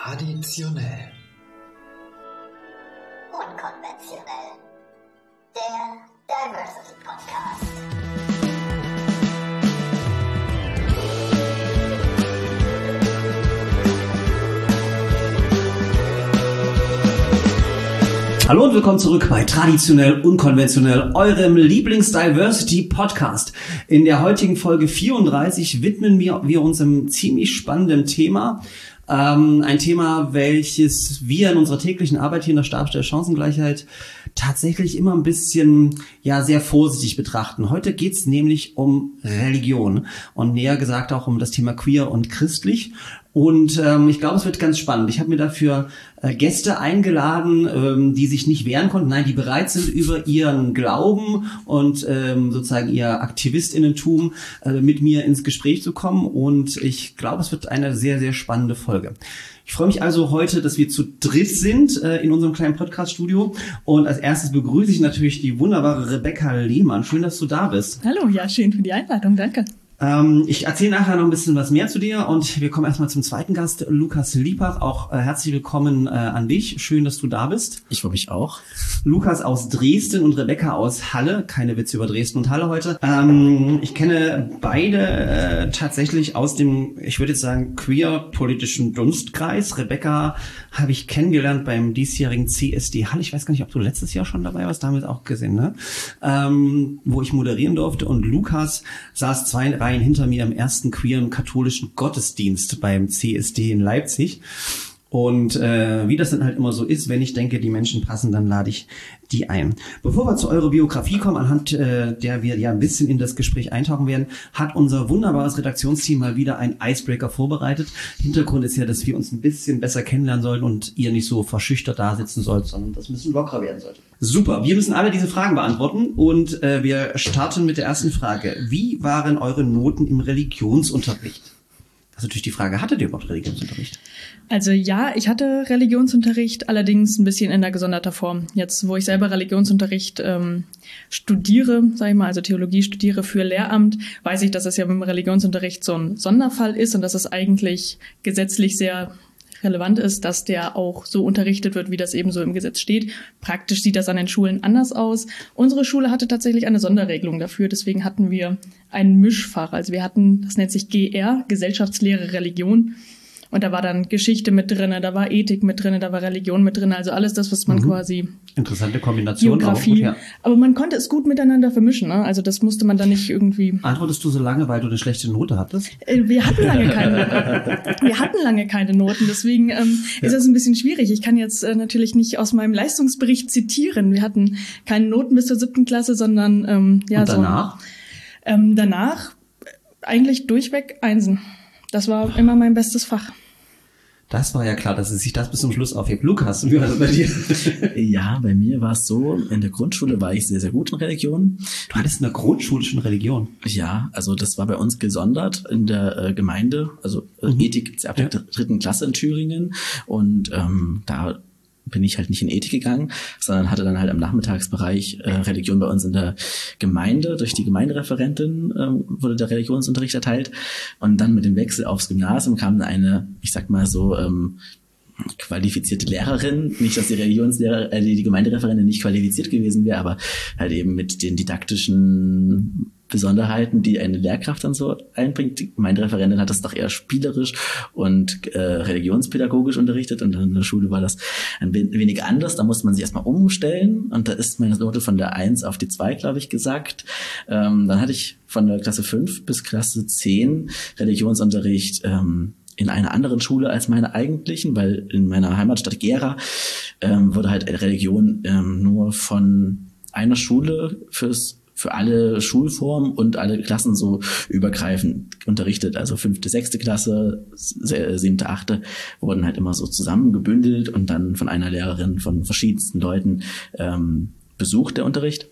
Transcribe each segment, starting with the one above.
Traditionell. Unkonventionell. Der Diversity Podcast. Hallo und willkommen zurück bei Traditionell Unkonventionell, eurem Lieblings-Diversity-Podcast. In der heutigen Folge 34 widmen wir uns einem ziemlich spannenden Thema. Ein Thema, welches wir in unserer täglichen Arbeit hier in der Stabsstelle Chancengleichheit tatsächlich immer ein bisschen, sehr vorsichtig betrachten. Heute geht's nämlich um Religion und näher gesagt auch um das Thema queer und christlich. Und ich glaube, es wird ganz spannend. Ich habe mir dafür Gäste eingeladen, die sich nicht wehren konnten, nein, die bereit sind, über ihren Glauben und sozusagen ihr AktivistInnentum mit mir ins Gespräch zu kommen. Und ich glaube, es wird eine sehr, sehr spannende Folge. Ich freue mich also heute, dass wir zu dritt sind in unserem kleinen Podcast-Studio. Und als erstes begrüße ich natürlich die wunderbare Rebecca Lehmann. Schön, dass du da bist. Hallo, ja, schön für die Einladung, danke. Ich erzähle nachher noch ein bisschen was mehr zu dir und wir kommen erstmal zum zweiten Gast, Lukas Liepach. Auch herzlich willkommen an dich. Schön, dass du da bist. Ich freue mich auch. Lukas aus Dresden und Rebecca aus Halle. Keine Witze über Dresden und Halle heute. Ich kenne beide tatsächlich aus dem, ich würde jetzt sagen, queer-politischen Dunstkreis. Rebecca habe ich kennengelernt beim diesjährigen CSD Halle. Ich weiß gar nicht, ob du letztes Jahr schon dabei warst, damit auch gesehen, ne? Wo ich moderieren durfte. Und Lukas saß 2 Reihen hinter mir im ersten queeren katholischen Gottesdienst beim CSD in Leipzig. Und wie das dann halt immer so ist, wenn ich denke, die Menschen passen, dann lade ich die ein. Bevor wir zu eurer Biografie kommen, anhand der wir ja ein bisschen in das Gespräch eintauchen werden, hat unser wunderbares Redaktionsteam mal wieder einen Icebreaker vorbereitet. Hintergrund ist ja, dass wir uns ein bisschen besser kennenlernen sollen und ihr nicht so verschüchtert da sitzen sollt, sondern das ein bisschen lockerer werden sollte. Super, wir müssen alle diese Fragen beantworten und wir starten mit der ersten Frage. Wie waren eure Noten im Religionsunterricht? Das ist natürlich die Frage, hattet ihr überhaupt Religionsunterricht? Also ja, ich hatte Religionsunterricht, allerdings ein bisschen in der gesonderter Form. Jetzt, wo ich selber Religionsunterricht studiere, sage ich mal, also Theologie studiere für Lehramt, weiß ich, dass es ja im Religionsunterricht so ein Sonderfall ist und dass es eigentlich gesetzlich sehr relevant ist, dass der auch so unterrichtet wird, wie das eben so im Gesetz steht. Praktisch sieht das an den Schulen anders aus. Unsere Schule hatte tatsächlich eine Sonderregelung dafür, deswegen hatten wir ein Mischfach. Also wir hatten, das nennt sich GR, Gesellschaftslehre, Religion. Und da war dann Geschichte mit drinne, da war Ethik mit drinne, da war Religion mit drinne, also alles das, was man quasi... Interessante Kombination. Geografie. Auch, ja. Aber man konnte es gut miteinander vermischen, ne? Also das musste man dann nicht irgendwie... Antwortest du so lange, weil du eine schlechte Note hattest? Wir hatten lange keine Noten, deswegen ist das ein bisschen schwierig. Ich kann jetzt natürlich nicht aus meinem Leistungsbericht zitieren. Wir hatten keine Noten bis zur 7. Klasse, sondern Und danach? Danach eigentlich durchweg Einsen. Das war immer mein bestes Fach. Das war ja klar, dass es sich das bis zum Schluss aufhebt. Lukas, wie war das bei dir? Ja, bei mir war es so, in der Grundschule war ich sehr, sehr gut in Religion. Du hattest in der Grundschule schon Religion? Ja, also das war bei uns gesondert in der Gemeinde. Also Ethik gibt's ja ab der 3. Klasse in Thüringen. Und da bin ich halt nicht in Ethik gegangen, sondern hatte dann halt am Nachmittagsbereich Religion bei uns in der Gemeinde. Durch die Gemeindereferentin wurde der Religionsunterricht erteilt. Und dann mit dem Wechsel aufs Gymnasium kam eine, ich sag mal so, qualifizierte Lehrerin. Nicht, dass die die Gemeindereferentin nicht qualifiziert gewesen wäre, aber halt eben mit den didaktischen Besonderheiten, die eine Lehrkraft dann so einbringt. Die Gemeindereferentin hat das doch eher spielerisch und religionspädagogisch unterrichtet und in der Schule war das ein wenig anders. Da musste man sich erstmal umstellen und da ist meine Note von der 1 auf die 2, glaube ich, gesagt. Dann hatte ich von der Klasse 5 bis Klasse 10 Religionsunterricht in einer anderen Schule als meine eigentlichen, weil in meiner Heimatstadt Gera wurde halt Religion nur von einer Schule für alle Schulformen und alle Klassen so übergreifend unterrichtet. Also 5., 6. Klasse, 7., 8. wurden halt immer so zusammengebündelt und dann von einer Lehrerin von verschiedensten Leuten besucht der Unterricht.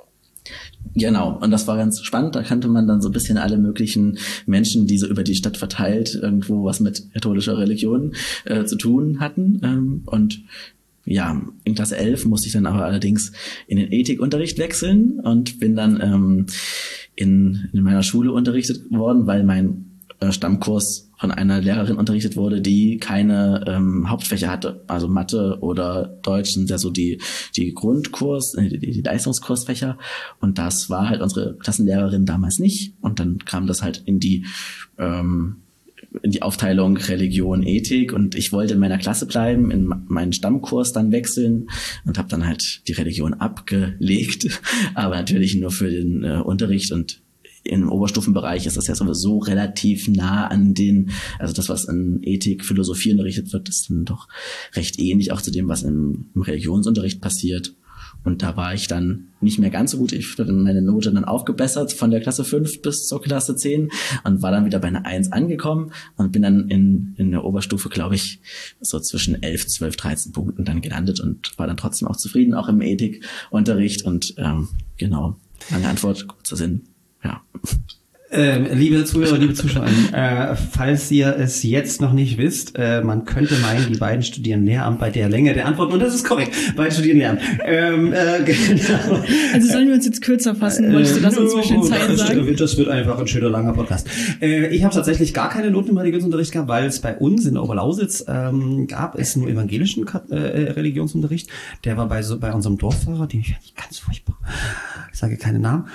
Genau, und das war ganz spannend. Da kannte man dann so ein bisschen alle möglichen Menschen, die so über die Stadt verteilt irgendwo was mit katholischer Religion zu tun hatten. Und ja, in Klasse 11 musste ich dann aber allerdings in den Ethikunterricht wechseln und bin dann in meiner Schule unterrichtet worden, weil mein Stammkurs von einer Lehrerin unterrichtet wurde, die keine Hauptfächer hatte. Also Mathe oder Deutsch sind ja so die Grundkurs, die Leistungskursfächer. Und das war halt unsere Klassenlehrerin damals nicht. Und dann kam das halt in die Aufteilung Religion, Ethik, und ich wollte in meiner Klasse bleiben, in meinen Stammkurs dann wechseln und habe dann halt die Religion abgelegt, aber natürlich nur für den Unterricht, und im Oberstufenbereich ist das ja sowieso relativ nah an also das, was in Ethik, Philosophie unterrichtet wird, ist dann doch recht ähnlich auch zu dem, was im Religionsunterricht passiert. Und da war ich dann nicht mehr ganz so gut. Ich habe meine Note dann aufgebessert von der Klasse 5 bis zur Klasse 10 und war dann wieder bei einer 1 angekommen und bin dann in der Oberstufe, glaube ich, so zwischen 11, 12, 13 Punkten dann gelandet und war dann trotzdem auch zufrieden, auch im Ethikunterricht. Und genau, lange Antwort, kurzer Sinn. Ja. Liebe Zuhörer, liebe Zuschauer, falls ihr es jetzt noch nicht wisst, man könnte meinen, die beiden studieren Lehramt bei der Länge der Antworten, und das ist korrekt, beide studieren Lehramt. Genau. Also sollen wir uns jetzt kürzer fassen? Wolltest du das inzwischen Zeilen sagen? Das wird einfach ein schöner, langer Podcast. Ich habe tatsächlich gar keine Noten im Religionsunterricht gehabt, weil es bei uns in der Oberlausitz gab es nur evangelischen Religionsunterricht. Der war bei unserem Dorffahrer, den ich ganz furchtbar, ich sage keine Namen,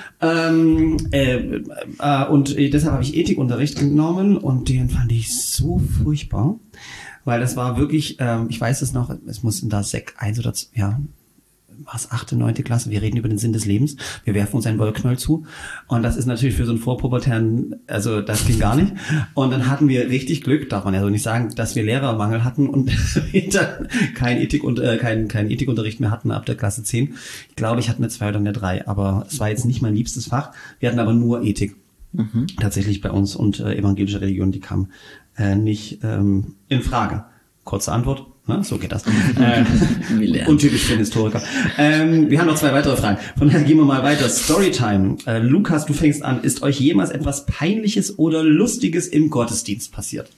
und deshalb habe ich Ethikunterricht genommen, und den fand ich so furchtbar, weil das war wirklich, ich weiß es noch, es mussten da Sek 1 oder 2, ja, was 8., 9. Klasse, wir reden über den Sinn des Lebens, wir werfen uns einen Wollknäuel zu, und das ist natürlich für so einen Vorpubertären, also das ging gar nicht, und dann hatten wir richtig Glück, darf man ja so nicht sagen, dass wir Lehrermangel hatten und kein Ethikunterricht mehr hatten ab der Klasse 10. Ich glaube, ich hatte eine 2 oder eine 3, aber es war jetzt nicht mein liebstes Fach, wir hatten aber nur Ethik. Tatsächlich bei uns, und evangelische Religion, die kam nicht in Frage. Kurze Antwort, ne? So geht das. Untypisch für einen Historiker. Wir haben noch 2 weitere Fragen. Von daher gehen wir mal weiter. Storytime. Lukas, du fängst an. Ist euch jemals etwas Peinliches oder Lustiges im Gottesdienst passiert?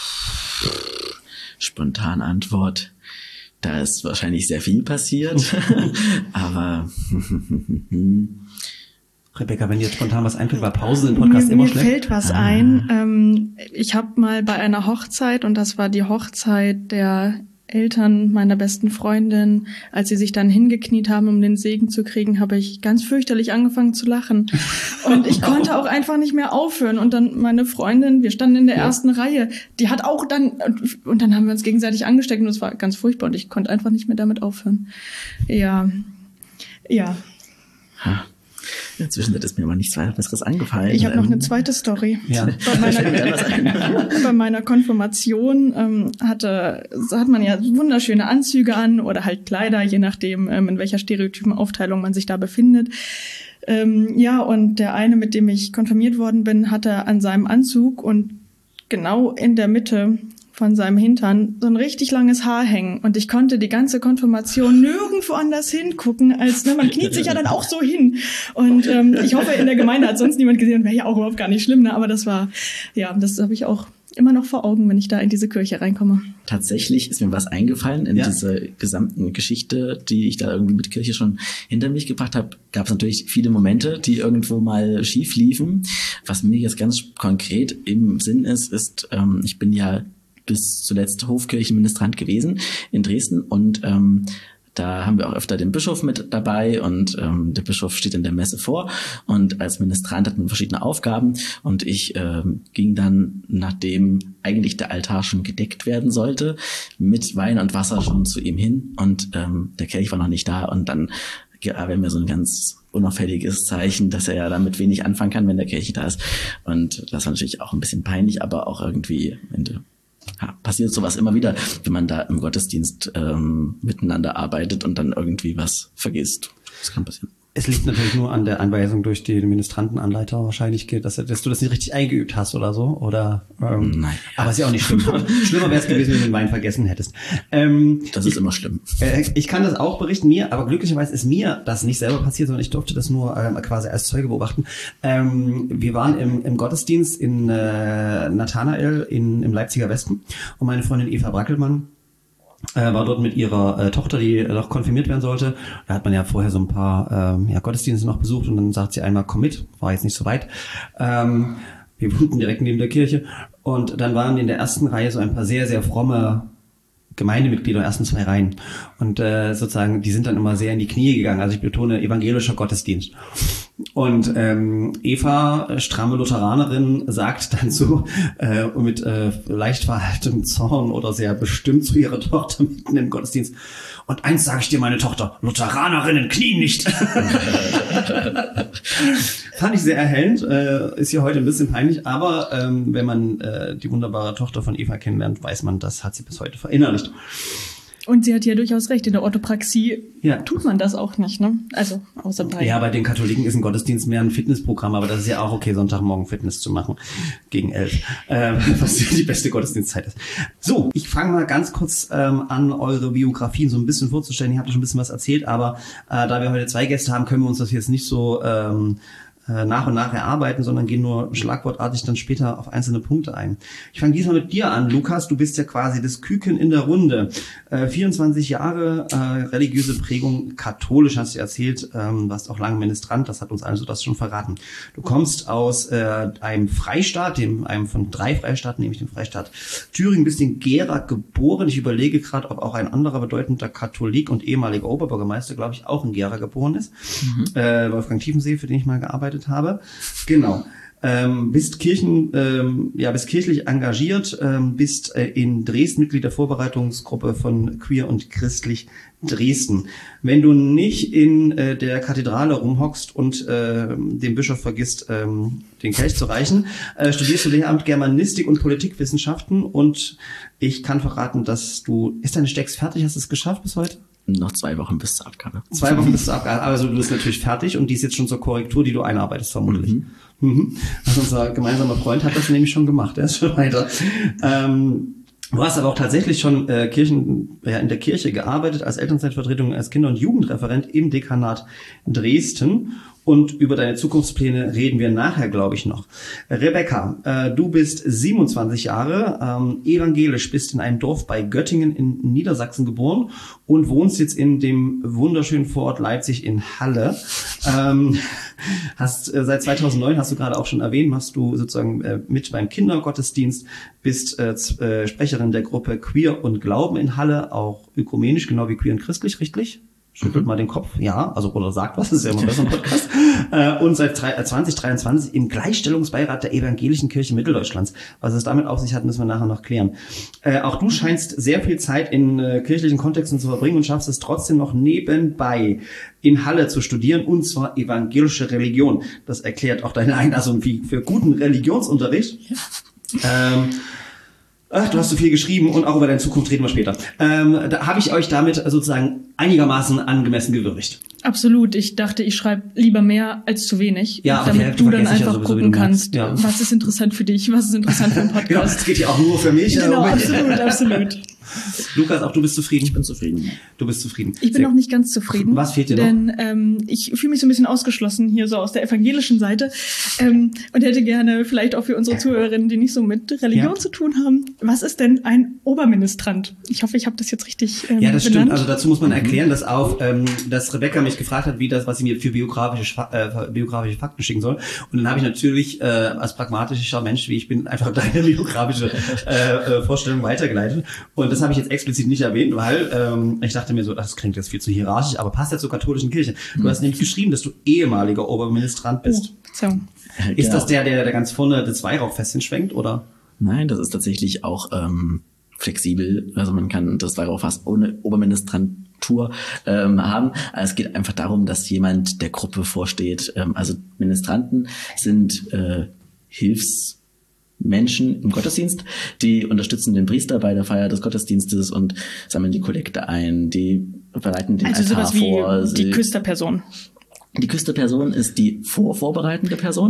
Spontan Antwort. Da ist wahrscheinlich sehr viel passiert. Aber Rebecca, wenn dir jetzt spontan was einfällt, war Pause im Podcast immer schlecht. Mir fällt was ein. Ich habe mal bei einer Hochzeit, und das war die Hochzeit der Eltern meiner besten Freundin, als sie sich dann hingekniet haben, um den Segen zu kriegen, habe ich ganz fürchterlich angefangen zu lachen. Und ich konnte auch einfach nicht mehr aufhören. Und dann meine Freundin, wir standen in der ersten Reihe, die hat auch dann, und dann haben wir uns gegenseitig angesteckt, und es war ganz furchtbar, und ich konnte einfach nicht mehr damit aufhören. Ja. Inzwischen ist mir aber nichts weiter Besseres angefallen. Ich habe noch eine zweite Story. Ja. Bei meiner Konfirmation hat man ja wunderschöne Anzüge an oder halt Kleider, je nachdem, in welcher Stereotypenaufteilung man sich da befindet. Und der eine, mit dem ich konfirmiert worden bin, hatte an seinem Anzug und genau in der Mitte von seinem Hintern so ein richtig langes Haar hängen, und ich konnte die ganze Konfirmation nirgendwo anders hingucken, als man kniet sich ja dann auch so hin, und ich hoffe, in der Gemeinde hat sonst niemand gesehen, wäre ja auch überhaupt gar nicht schlimm, ne? Aber das habe ich auch immer noch vor Augen, wenn ich da in diese Kirche reinkomme. Tatsächlich ist mir was eingefallen in dieser gesamten Geschichte, die ich da irgendwie mit Kirche schon hinter mich gebracht habe. Gab es natürlich viele Momente, die irgendwo mal schief liefen. Was mir jetzt ganz konkret im Sinn ist, ich bin ja bis zuletzt Hofkirchenministrant gewesen in Dresden, und da haben wir auch öfter den Bischof mit dabei, und der Bischof steht in der Messe vor, und als Ministrant hat man verschiedene Aufgaben, und ich ging dann, nachdem eigentlich der Altar schon gedeckt werden sollte, mit Wein und Wasser schon zu ihm hin, und der Kelch war noch nicht da, und dann wäre mir so ein ganz unauffälliges Zeichen, dass er ja damit wenig anfangen kann, wenn der Kelch da ist, und das war natürlich auch ein bisschen peinlich, aber auch irgendwie passiert sowas immer wieder, wenn man da im Gottesdienst miteinander arbeitet und dann irgendwie was vergisst. Das kann passieren. Es liegt natürlich nur an der Anweisung durch den Ministrantenanleiter wahrscheinlich, dass du das nicht richtig eingeübt hast oder so. Oder, Nein. Aber ist ja auch nicht schlimm. Schlimmer wäre es gewesen, wenn du den Wein vergessen hättest. Das ist immer schlimm. Ich kann das auch berichten, aber glücklicherweise ist mir das nicht selber passiert, sondern ich durfte das nur quasi als Zeuge beobachten. Wir waren im Gottesdienst in Nathanael im Leipziger Westen, und meine Freundin Eva Brackelmann war dort mit ihrer Tochter, die noch konfirmiert werden sollte. Da hat man ja vorher so ein paar Gottesdienste noch besucht, und dann sagt sie einmal, komm mit, war jetzt nicht so weit. Wir wohnten direkt neben der Kirche. Und dann waren in der ersten Reihe so ein paar sehr, sehr fromme Gemeindemitglieder, ersten 2 Reihen. Und sozusagen, die sind dann immer sehr in die Knie gegangen. Also ich betone, evangelischer Gottesdienst. Und Eva, stramme Lutheranerin, sagt dann so mit leicht verhaltenem Zorn oder sehr bestimmt zu ihrer Tochter mitten im Gottesdienst: Und eins sage ich dir, meine Tochter, Lutheranerinnen knien nicht. Fand ich sehr erhellend, ist ja heute ein bisschen peinlich, aber wenn man die wunderbare Tochter von Eva kennenlernt, weiß man, das hat sie bis heute verinnerlicht. Und sie hat ja durchaus recht, in der Orthopraxie tut man das auch nicht, ne? Also außer bei den Katholiken ist ein Gottesdienst mehr ein Fitnessprogramm, aber das ist ja auch okay, Sonntagmorgen Fitness zu machen gegen 11, was die beste Gottesdienstzeit ist. So, ich fange mal ganz kurz an, eure Biografien so ein bisschen vorzustellen. Ihr habt ja schon ein bisschen was erzählt, aber da wir heute 2 Gäste haben, können wir uns das jetzt nicht so nach und nach erarbeiten, sondern gehen nur schlagwortartig dann später auf einzelne Punkte ein. Ich fange diesmal mit dir an, Lukas. Du bist ja quasi das Küken in der Runde. 24 Jahre, religiöse Prägung, katholisch, hast du erzählt, warst auch lange Ministrant, das hat uns also das schon verraten. Du kommst aus einem Freistaat, einem von 3 Freistaaten, nämlich dem Freistaat Thüringen, bist in Gera geboren. Ich überlege gerade, ob auch ein anderer bedeutender Katholik und ehemaliger Oberbürgermeister, glaube ich, auch in Gera geboren ist. Wolfgang Tiefensee, für den ich mal gearbeitet habe. Genau. Bist kirchlich engagiert, bist in Dresden Mitglied der Vorbereitungsgruppe von Queer und Christlich Dresden. Wenn du nicht in der Kathedrale rumhockst und den Bischof vergisst, den Kelch zu reichen, studierst du Lehramt Germanistik und Politikwissenschaften, und ich kann verraten, dass ist deine Stecks fertig? Hast du es geschafft bis heute? Noch 2 Wochen bis zur Abgabe. 2 Wochen bis zur Abgabe. Also du bist natürlich fertig und die ist jetzt schon zur Korrektur, die du einarbeitest vermutlich. Also unser gemeinsamer Freund hat das nämlich schon gemacht. Er ist schon weiter. Du hast aber auch tatsächlich schon in der Kirche gearbeitet, als Elternzeitvertretung, als Kinder- und Jugendreferent im Dekanat Dresden. Und über deine Zukunftspläne reden wir nachher, glaube ich, noch. Rebecca, du bist 27 Jahre, evangelisch, bist in einem Dorf bei Göttingen in Niedersachsen geboren und wohnst jetzt in dem wunderschönen Vorort Leipzig in Halle. Hast seit 2009, hast du gerade auch schon erwähnt, machst du sozusagen mit beim Kindergottesdienst, bist Sprecherin der Gruppe Queer und Glauben in Halle, auch ökumenisch, genau wie Queer und Christlich, richtig? Schüttelt mal den Kopf, ja, also oder sagt was, das ist ja immer besser im Podcast. Und seit 2023 im Gleichstellungsbeirat der Evangelischen Kirche Mitteldeutschlands. Was es damit auf sich hat, müssen wir nachher noch klären. Auch du scheinst sehr viel Zeit in kirchlichen Kontexten zu verbringen und schaffst es trotzdem noch nebenbei in Halle zu studieren, und zwar evangelische Religion. Das erklärt auch deine Einlassung für guten Religionsunterricht. Ja. Du hast so viel geschrieben, und auch über deine Zukunft reden wir später. Da habe ich euch damit sozusagen einigermaßen angemessen gewürdigt. Absolut. Ich dachte, ich schreibe lieber mehr als zu wenig, ja, damit du dann einfach gucken kannst, was ist interessant für dich, was ist interessant für einen Podcast. Genau, das geht ja auch nur für mich. Genau, absolut. Lukas, auch du bist zufrieden? Ich bin zufrieden. Du bist zufrieden. Ich bin noch nicht ganz zufrieden. Was fehlt dir noch? Denn ich fühle mich so ein bisschen ausgeschlossen hier so aus der evangelischen Seite und hätte gerne vielleicht auch für unsere Zuhörerinnen, die nicht so mit Religion zu tun haben, was ist denn ein Oberministrant? Ich hoffe, ich habe das jetzt richtig Ja, das benannt. stimmt. Also dazu muss man erklären, dass dass Rebecca mich gefragt hat, was sie mir für biografische Fakten schicken soll. Und dann habe ich natürlich als pragmatischer Mensch, wie ich bin, einfach deine biografische Vorstellung weitergeleitet. Und das habe ich jetzt explizit nicht erwähnt, weil ich dachte mir so, das klingt jetzt viel zu hierarchisch, aber passt ja zur katholischen Kirche. Du hast nämlich geschrieben, dass du ehemaliger Oberministrant bist. So. Ist das der ganz vorne das Weihrauchfest schwenkt, oder? Nein, das ist tatsächlich auch flexibel. Also man kann das Weihrauchfest ohne Oberministrantur haben. Es geht einfach darum, dass jemand der Gruppe vorsteht. Also Ministranten sind Hilfsmenschen im Gottesdienst, die unterstützen den Priester bei der Feier des Gottesdienstes und sammeln die Kollekte ein, die bereiten den Also Altar sowas wie vor. die Küsterperson. Die Küsterperson ist die vorbereitende Person.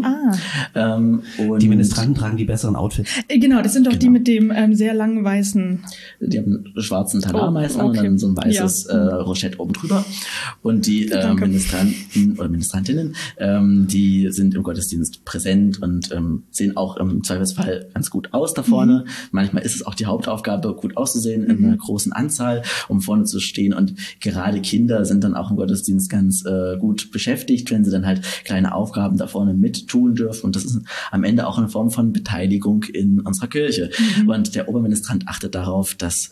Und die Ministranten tragen die besseren Outfits. Genau, das sind doch die mit dem sehr langen weißen... Die haben einen schwarzen Talar meist an und dann so ein weißes Rochett oben drüber. Und die Ministranten oder Ministrantinnen, die sind im Gottesdienst präsent und sehen auch im Zweifelsfall ganz gut aus da vorne. Manchmal ist es auch die Hauptaufgabe, gut auszusehen in einer großen Anzahl, um vorne zu stehen. Und gerade Kinder sind dann auch im Gottesdienst ganz gut beschäftigt beschäftigt, wenn sie dann halt kleine Aufgaben da vorne mit tun dürfen. Und das ist am Ende auch eine Form von Beteiligung in unserer Kirche. Und der Oberministrant achtet darauf, dass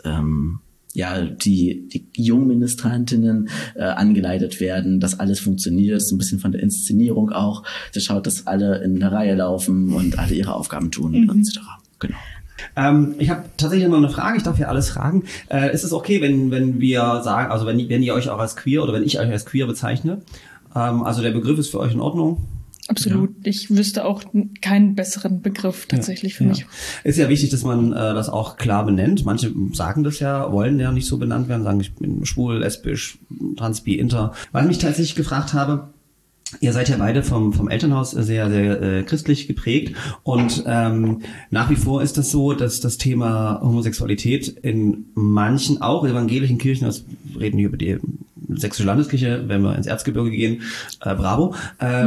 die Jungministrantinnen angeleitet werden, dass alles funktioniert, so ein bisschen von der Inszenierung auch. Sie schaut, dass alle in der Reihe laufen und alle ihre Aufgaben tun, etc. Genau. Ich habe tatsächlich noch eine Frage, ich darf ja alles fragen. Ist es okay, wenn wir sagen, also wenn ihr euch auch als queer oder wenn ich euch als queer bezeichne? Also der Begriff ist für euch in Ordnung? Absolut. Ja. Ich wüsste auch keinen besseren Begriff tatsächlich für mich. Ist ja wichtig, dass man das auch klar benennt. Manche sagen das ja, wollen ja nicht so benannt werden, sagen, ich bin schwul, lesbisch, trans, bi, inter. Weil ich mich tatsächlich gefragt habe, ihr seid ja beide vom Elternhaus sehr, sehr christlich geprägt und nach wie vor ist das so, dass das Thema Homosexualität in manchen, auch evangelischen Kirchen, das reden wir über die Sächsische Landeskirche, wenn wir ins Erzgebirge gehen, bravo,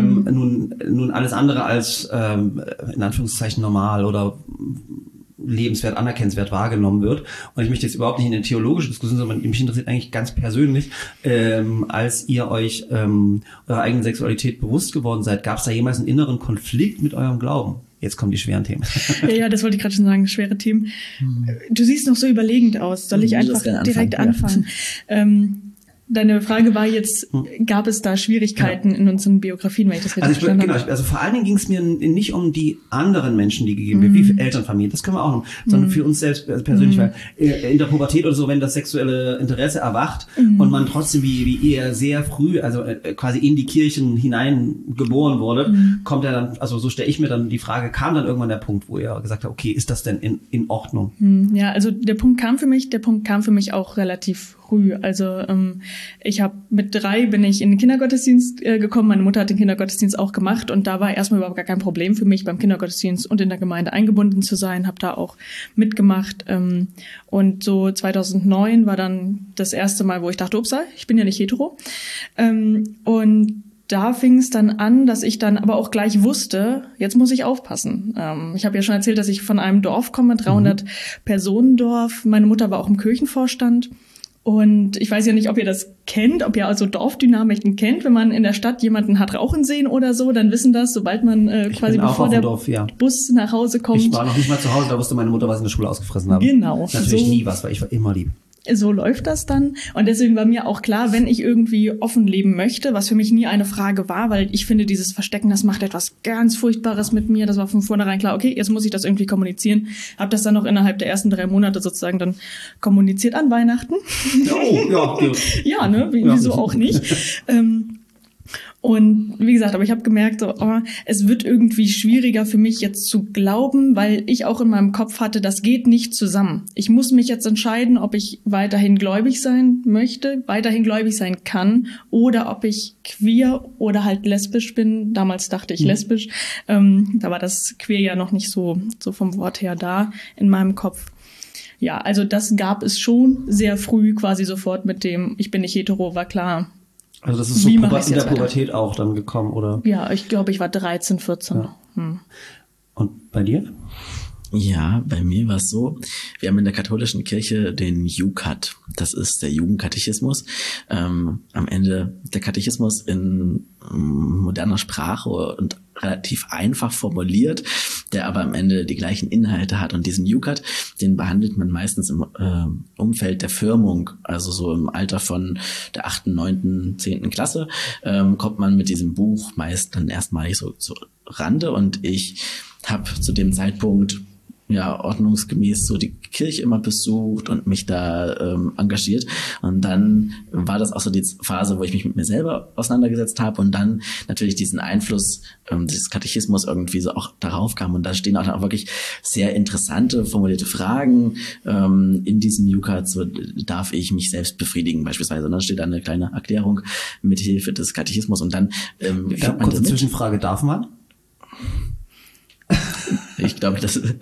nun alles andere als in Anführungszeichen normal oder lebenswert, anerkennenswert wahrgenommen wird. Und ich möchte jetzt überhaupt nicht in eine theologische Diskussion, sondern mich interessiert eigentlich ganz persönlich, als ihr euch eurer eigenen Sexualität bewusst geworden seid, gab es da jemals einen inneren Konflikt mit eurem Glauben? Jetzt kommen die schweren Themen. Ja, das wollte ich gerade schon sagen, schwere Themen. Du siehst noch so überlegend aus. Soll ich einfach direkt anfangen? Deine Frage war jetzt, gab es da Schwierigkeiten in unseren Biografien, wenn ich das richtig verstanden habe? Also vor allen Dingen ging es mir nicht um die anderen Menschen, die gegeben wird, wie für Elternfamilien, das können wir auch noch, sondern für uns selbst persönlich, weil in der Pubertät oder so, wenn das sexuelle Interesse erwacht und man trotzdem wie ihr sehr früh, also quasi in die Kirchen hinein geboren wurde, kommt ja dann, also so stelle ich mir dann die Frage, kam dann irgendwann der Punkt, wo ihr gesagt habt, okay, ist das denn in Ordnung? Ja, also der Punkt kam für mich auch relativ früh. Also ich habe mit 3 bin ich in den Kindergottesdienst gekommen. Meine Mutter hat den Kindergottesdienst auch gemacht und da war erstmal überhaupt gar kein Problem für mich, beim Kindergottesdienst und in der Gemeinde eingebunden zu sein. Habe da auch mitgemacht. Und so 2009 war dann das erste Mal, wo ich dachte, ups, ich bin ja nicht hetero. Und da fing es dann an, dass ich dann aber auch gleich wusste, jetzt muss ich aufpassen. Ich habe ja schon erzählt, dass ich von einem Dorf komme, 300-Personen-Dorf. Meine Mutter war auch im Kirchenvorstand. Und ich weiß ja nicht, ob ihr das kennt, ob ihr also Dorfdynamiken kennt. Wenn man in der Stadt jemanden hat rauchen sehen oder so, dann wissen das, sobald man quasi bevor der Bus nach Hause kommt. Ich war noch nicht mal zu Hause, da wusste meine Mutter, was ich in der Schule ausgefressen habe. Genau. Natürlich nie was, weil ich war immer lieb. So läuft das dann. Und deswegen war mir auch klar, wenn ich irgendwie offen leben möchte, was für mich nie eine Frage war, weil ich finde, dieses Verstecken, das macht etwas ganz Furchtbares mit mir. Das war von vornherein klar, okay, jetzt muss ich das irgendwie kommunizieren. Hab das dann noch innerhalb der ersten 3 Monate sozusagen dann kommuniziert an Weihnachten. Oh, ja. Ja, ne? Wieso auch nicht. Und wie gesagt, aber ich habe gemerkt, es wird irgendwie schwieriger für mich jetzt zu glauben, weil ich auch in meinem Kopf hatte, das geht nicht zusammen. Ich muss mich jetzt entscheiden, ob ich weiterhin gläubig sein möchte, weiterhin gläubig sein kann oder ob ich queer oder halt lesbisch bin. Damals dachte ich lesbisch. Da war das queer ja noch nicht so vom Wort her da in meinem Kopf. Ja, also das gab es schon sehr früh quasi sofort mit dem, ich bin nicht hetero, war klar. Also das ist so in der Pubertät auch dann gekommen, oder? Ja, ich glaube, ich war 13, 14. Ja. Und bei dir? Ja, bei mir war es so, wir haben in der katholischen Kirche den JuKat, das ist der Jugendkatechismus. Am Ende der Katechismus in moderner Sprache und relativ einfach formuliert, der aber am Ende die gleichen Inhalte hat. Und diesen JuKat, den behandelt man meistens im Umfeld der Firmung, also so im Alter von der 8., 9., 10. Klasse, kommt man mit diesem Buch meist dann erstmalig so Rande. Und ich habe zu dem Zeitpunkt ordnungsgemäß so die Kirche immer besucht und mich da engagiert. Und dann war das auch so die Phase, wo ich mich mit mir selber auseinandergesetzt habe und dann natürlich diesen Einfluss des Katechismus irgendwie so auch darauf kam. Und da stehen auch wirklich sehr interessante, formulierte Fragen in diesem JuKat. So, darf ich mich selbst befriedigen beispielsweise? Und dann steht da eine kleine Erklärung mit Hilfe des Katechismus. Und dann kurze Zwischenfrage, darf man? Ich glaube, das also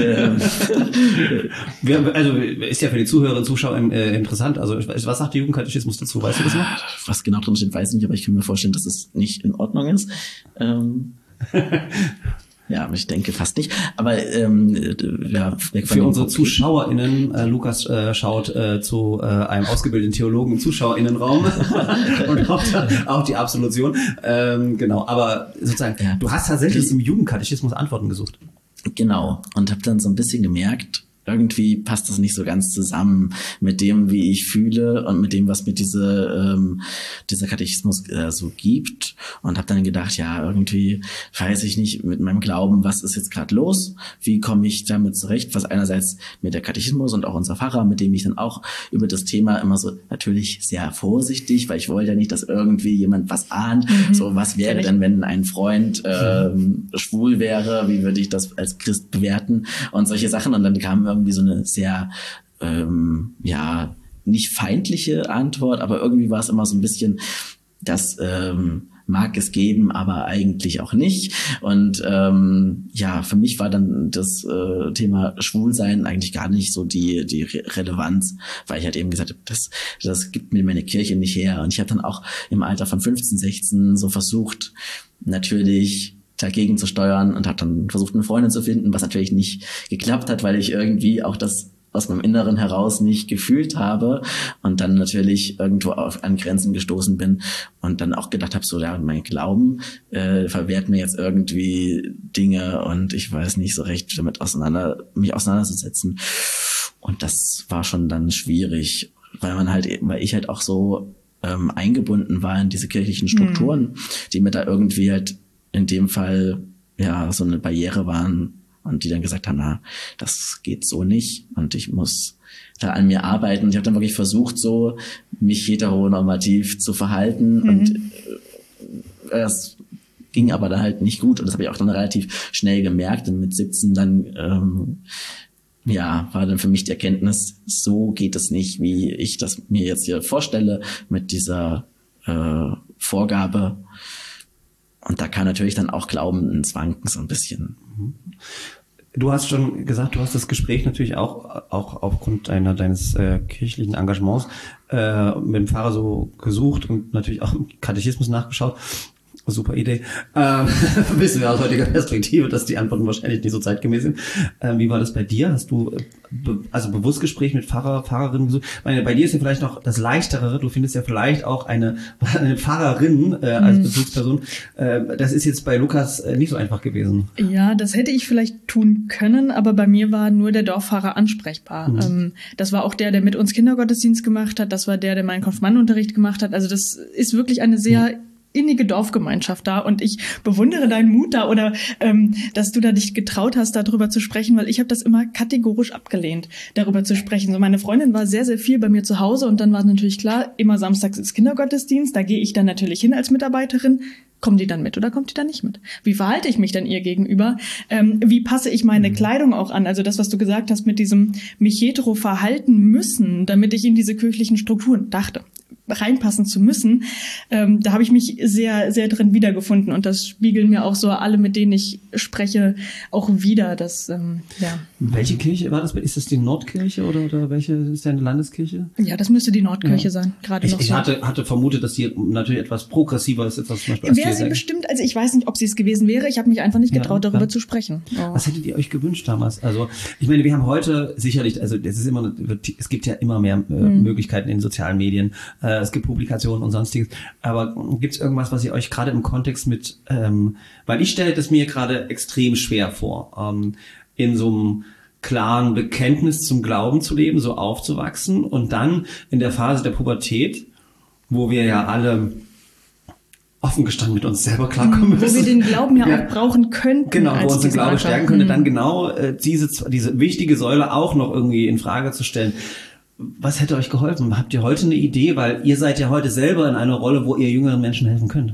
ist ja für die Zuhörerinnen und Zuschauer interessant. Also was sagt der Jugendkatechismus dazu? Weißt du das noch? Was genau drin steht, weiß ich nicht, aber ich kann mir vorstellen, dass es nicht in Ordnung ist. Ja, ich denke fast nicht. Aber für unsere ZuschauerInnen, Lukas schaut zu einem ausgebildeten Theologen im ZuschauerInnenraum und auch die Absolution. Genau, aber sozusagen, du hast tatsächlich im Jugendkatechismus Antworten gesucht. Genau, und habe dann so ein bisschen gemerkt, irgendwie passt das nicht so ganz zusammen mit dem, wie ich fühle und mit dem, was mir dieser Katechismus so gibt. Und habe dann gedacht, ja, irgendwie weiß ich nicht mit meinem Glauben, was ist jetzt gerade los? Wie komme ich damit zurecht? Was einerseits mit der Katechismus und auch unser Pfarrer, mit dem ich dann auch über das Thema immer so natürlich sehr vorsichtig, weil ich wollte ja nicht, dass irgendwie jemand was ahnt. So, was wäre denn, wenn ein Freund schwul wäre? Wie würde ich das als Christ bewerten? Und solche Sachen. Und dann kam irgendwie so eine sehr, nicht feindliche Antwort, aber irgendwie war es immer so ein bisschen, das mag es geben, aber eigentlich auch nicht. Und für mich war dann das Thema Schwulsein eigentlich gar nicht so die Relevanz, weil ich halt eben gesagt habe, das gibt mir meine Kirche nicht her. Und ich habe dann auch im Alter von 15, 16 so versucht, natürlich dagegen zu steuern und habe dann versucht, eine Freundin zu finden, was natürlich nicht geklappt hat, weil ich irgendwie auch das aus meinem Inneren heraus nicht gefühlt habe und dann natürlich irgendwo an Grenzen gestoßen bin und dann auch gedacht habe, so, ja, mein Glauben verwehrt mir jetzt irgendwie Dinge und ich weiß nicht so recht, damit mich auseinanderzusetzen. Und das war schon dann schwierig, weil ich halt auch so eingebunden war in diese kirchlichen Strukturen, die mir da irgendwie halt in dem Fall ja so eine Barriere waren und die dann gesagt haben, na, das geht so nicht und ich muss da an mir arbeiten. Und ich habe dann wirklich versucht, so mich heteronormativ zu verhalten und es ging aber dann halt nicht gut und das habe ich auch dann relativ schnell gemerkt und mit 17 dann war dann für mich die Erkenntnis, so geht es nicht, wie ich das mir jetzt hier vorstelle mit dieser Vorgabe. Und da kann natürlich dann auch Glauben ins Wanken so ein bisschen. Du hast schon gesagt, du hast das Gespräch natürlich auch aufgrund deines kirchlichen Engagements mit dem Pfarrer so gesucht und natürlich auch im Katechismus nachgeschaut. Super Idee. Wissen wir aus heutiger Perspektive, dass die Antworten wahrscheinlich nicht so zeitgemäß sind. Wie war das bei dir? Hast du bewusst Gespräch mit Pfarrerinnen gesucht? Ich meine, bei dir ist ja vielleicht noch das Leichtere. Du findest ja vielleicht auch eine Pfarrerin als Bezugsperson. Das ist jetzt bei Lukas nicht so einfach gewesen. Ja, das hätte ich vielleicht tun können, aber bei mir war nur der Dorfpfarrer ansprechbar. Das war auch der mit uns Kindergottesdienst gemacht hat. Das war der meinen Konfirmandenunterricht gemacht hat. Also das ist wirklich eine sehr innige Dorfgemeinschaft da und ich bewundere deinen Mut da oder dass du da dich getraut hast, darüber zu sprechen, weil ich habe das immer kategorisch abgelehnt, darüber zu sprechen. So, meine Freundin war sehr, sehr viel bei mir zu Hause und dann war natürlich klar, immer samstags ist Kindergottesdienst, da gehe ich dann natürlich hin als Mitarbeiterin. Kommt die dann mit oder kommt die dann nicht mit? Wie verhalte ich mich dann ihr gegenüber? Wie passe ich meine Kleidung auch an? Also das, was du gesagt hast mit diesem mich hetero verhalten müssen, damit ich in diese kirchlichen Strukturen reinpassen zu müssen, da habe ich mich sehr, sehr drin wiedergefunden und das spiegeln mir auch so alle, mit denen ich spreche, auch wieder. Welche Kirche war das? Ist das die Nordkirche oder welche ist deine Landeskirche? Ja, das müsste die Nordkirche sein. Gerade noch ich hatte vermutet, dass die natürlich etwas progressiver ist, etwas zum Beispiel. Wäre sie bestimmt, also ich weiß nicht, ob sie es gewesen wäre. Ich habe mich einfach nicht getraut, darüber zu sprechen. Oh. Was hättet ihr euch gewünscht damals? Also ich meine, wir haben heute sicherlich, also es gibt ja immer mehr Möglichkeiten in sozialen Medien. Es gibt Publikationen und sonstiges. Aber gibt es irgendwas, was ihr euch gerade im Kontext mit, weil ich stelle das mir gerade extrem schwer vor, in so einem klaren Bekenntnis zum Glauben zu leben, so aufzuwachsen und dann in der Phase der Pubertät, wo wir ja alle offen gestanden mit uns selber klarkommen müssen. Wo wir den Glauben auch brauchen könnten. Genau, wo uns den Glauben stärken könnte, dann genau diese wichtige Säule auch noch irgendwie in Frage zu stellen. Was hätte euch geholfen? Habt ihr heute eine Idee? Weil ihr seid ja heute selber in einer Rolle, wo ihr jüngeren Menschen helfen könnt.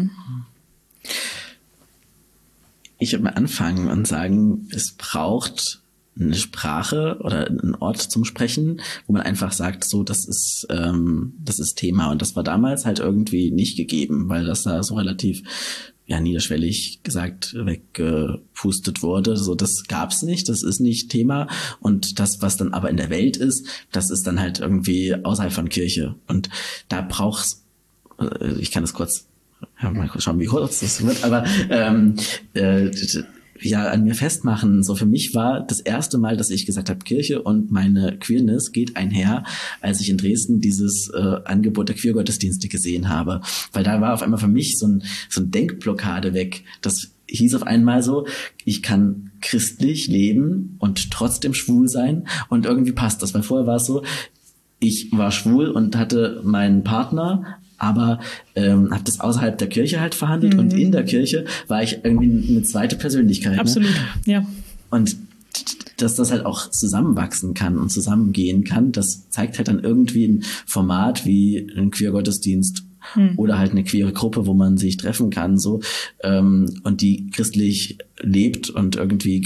Ich würde mal anfangen und sagen, es braucht eine Sprache oder einen Ort zum Sprechen, wo man einfach sagt, so, das ist Thema. Und das war damals halt irgendwie nicht gegeben, weil das da so relativ niederschwellig gesagt weggepustet wurde. So, das gab's nicht, das ist nicht Thema. Und das, was dann aber in der Welt ist, das ist dann halt irgendwie außerhalb von Kirche. Und da braucht's, ich kann das kurz, mal kurz schauen, wie kurz das wird, aber an mir festmachen. So für mich war das erste Mal, dass ich gesagt habe, Kirche und meine Queerness geht einher, als ich in Dresden dieses Angebot der Queergottesdienste gesehen habe. Weil da war auf einmal für mich so ein Denkblockade weg. Das hieß auf einmal so, ich kann christlich leben und trotzdem schwul sein und irgendwie passt das. Weil vorher war es so, ich war schwul und hatte meinen Partner, aber habe das außerhalb der Kirche halt verhandelt und in der Kirche war ich irgendwie eine zweite Persönlichkeit. Absolut, ne? ja. Und dass das halt auch zusammenwachsen kann und zusammengehen kann, das zeigt halt dann irgendwie ein Format wie ein Queer-Gottesdienst oder halt eine queere Gruppe, wo man sich treffen kann, so und die christlich lebt und irgendwie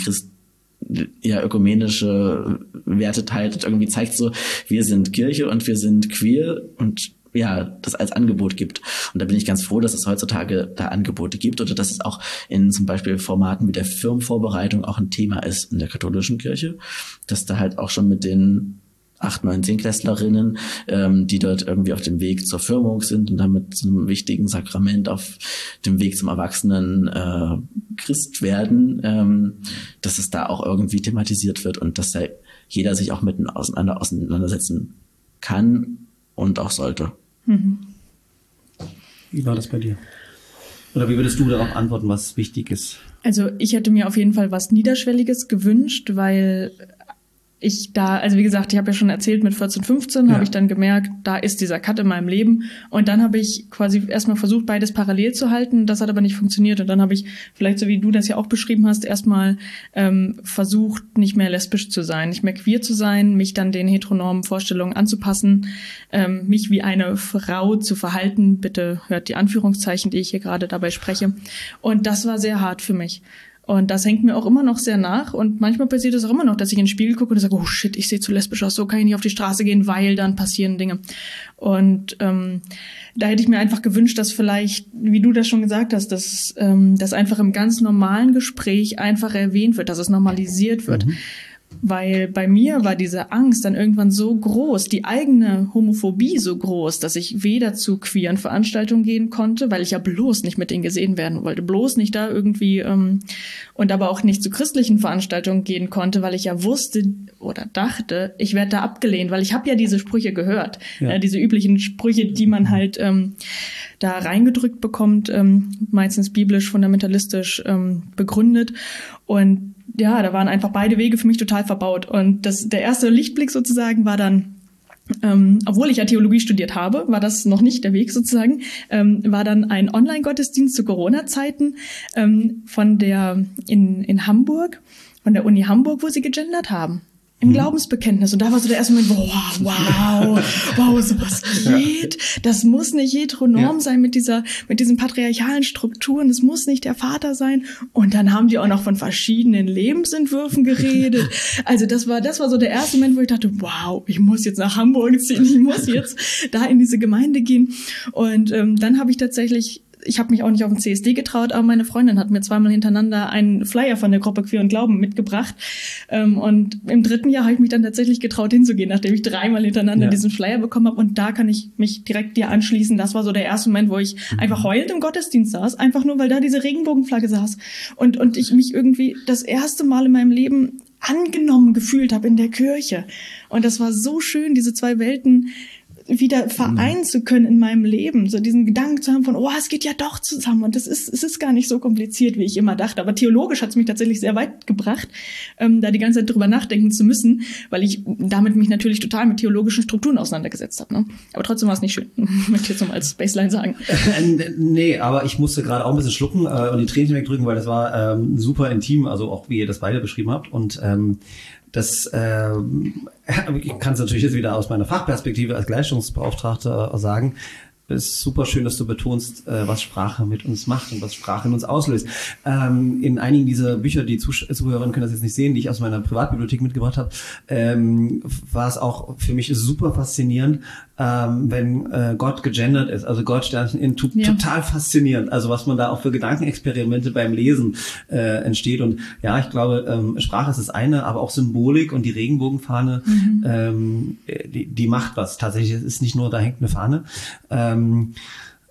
ökumenische Werte teilt und irgendwie zeigt so, wir sind Kirche und wir sind queer und das als Angebot gibt. Und da bin ich ganz froh, dass es heutzutage da Angebote gibt oder dass es auch in zum Beispiel Formaten wie der Firmenvorbereitung auch ein Thema ist in der katholischen Kirche, dass da halt auch schon mit den 8, 9, 10-Klässlerinnen, die dort irgendwie auf dem Weg zur Firmung sind und dann mit so einem wichtigen Sakrament auf dem Weg zum erwachsenen Christ werden, dass es da auch irgendwie thematisiert wird und dass da jeder sich auch miteinander auseinandersetzen kann und auch sollte. Wie war das bei dir? Oder wie würdest du darauf antworten, was wichtig ist? Also ich hätte mir auf jeden Fall was Niederschwelliges gewünscht, weil ich da, also wie gesagt, ich habe ja schon erzählt, mit 14, 15 habe ich dann gemerkt, da ist dieser Cut in meinem Leben. Und dann habe ich quasi erstmal versucht, beides parallel zu halten. Das hat aber nicht funktioniert. Und dann habe ich, vielleicht so wie du das ja auch beschrieben hast, erstmal versucht, nicht mehr lesbisch zu sein, nicht mehr queer zu sein, mich dann den heteronormen Vorstellungen anzupassen, mich wie eine Frau zu verhalten. Bitte hört die Anführungszeichen, die ich hier gerade dabei spreche. Und das war sehr hart für mich. Und das hängt mir auch immer noch sehr nach. Und manchmal passiert es auch immer noch, dass ich in den Spiegel gucke und sage, oh shit, ich sehe zu lesbisch aus, so kann ich nicht auf die Straße gehen, weil dann passieren Dinge. Und da hätte ich mir einfach gewünscht, dass vielleicht, wie du das schon gesagt hast, dass das einfach im ganz normalen Gespräch einfach erwähnt wird, dass es normalisiert wird. Weil bei mir war diese Angst dann irgendwann so groß, die eigene Homophobie so groß, dass ich weder zu queeren Veranstaltungen gehen konnte, weil ich ja bloß nicht mit denen gesehen werden wollte, bloß nicht da irgendwie und aber auch nicht zu christlichen Veranstaltungen gehen konnte, weil ich ja wusste oder dachte, ich werde da abgelehnt, weil ich habe ja diese Sprüche gehört, diese üblichen Sprüche, die man halt da reingedrückt bekommt, meistens biblisch, fundamentalistisch begründet. Und ja, da waren einfach beide Wege für mich total verbaut. Und der erste Lichtblick sozusagen war dann, obwohl ich ja Theologie studiert habe, war das noch nicht der Weg sozusagen, war dann ein Online-Gottesdienst zu Corona-Zeiten in Hamburg, von der Uni Hamburg, wo sie gegendert haben. Im Glaubensbekenntnis. Und da war so der erste Moment, wow, sowas geht. Das muss nicht heteronorm sein mit diesen patriarchalen Strukturen. Das muss nicht der Vater sein. Und dann haben die auch noch von verschiedenen Lebensentwürfen geredet. Also das war so der erste Moment, wo ich dachte, wow, ich muss jetzt nach Hamburg ziehen. Ich muss jetzt da in diese Gemeinde gehen. Und dann habe ich habe mich auch nicht auf den CSD getraut, aber meine Freundin hat mir 2-mal hintereinander einen Flyer von der Gruppe Queer und Glauben mitgebracht. Und im 3. Jahr habe ich mich dann tatsächlich getraut hinzugehen, nachdem ich 3-mal hintereinander diesen Flyer bekommen habe. Und da kann ich mich direkt dir anschließen. Das war so der erste Moment, wo ich einfach heulend im Gottesdienst saß, einfach nur, weil da diese Regenbogenflagge saß. Und ich mich irgendwie das erste Mal in meinem Leben angenommen gefühlt habe in der Kirche. Und das war so schön, diese 2 Welten wieder vereinen zu können in meinem Leben, so diesen Gedanken zu haben von, es geht ja doch zusammen und es ist gar nicht so kompliziert, wie ich immer dachte, aber theologisch hat es mich tatsächlich sehr weit gebracht, da die ganze Zeit drüber nachdenken zu müssen, weil ich damit mich natürlich total mit theologischen Strukturen auseinandergesetzt habe, ne? Aber trotzdem war es nicht schön, möchte ich jetzt nochmal als Baseline sagen. Nee, aber ich musste gerade auch ein bisschen schlucken und die Tränen wegdrücken, weil das war super intim, also auch wie ihr das beide beschrieben habt und das ich kann es natürlich jetzt wieder aus meiner Fachperspektive als Gleichstellungsbeauftragter sagen. Es ist super schön, dass du betonst, was Sprache mit uns macht und was Sprache in uns auslöst. In einigen dieser Bücher, die Zuhörerinnen können das jetzt nicht sehen, die ich aus meiner Privatbibliothek mitgebracht habe, war es auch für mich super faszinierend, wenn Gott gegendert ist. Also Gott total faszinierend. Also was man da auch für Gedankenexperimente beim Lesen entsteht. Und ja, ich glaube, Sprache ist das eine, aber auch Symbolik und die Regenbogenfahne, die macht was. Tatsächlich, es ist nicht nur, da hängt eine Fahne.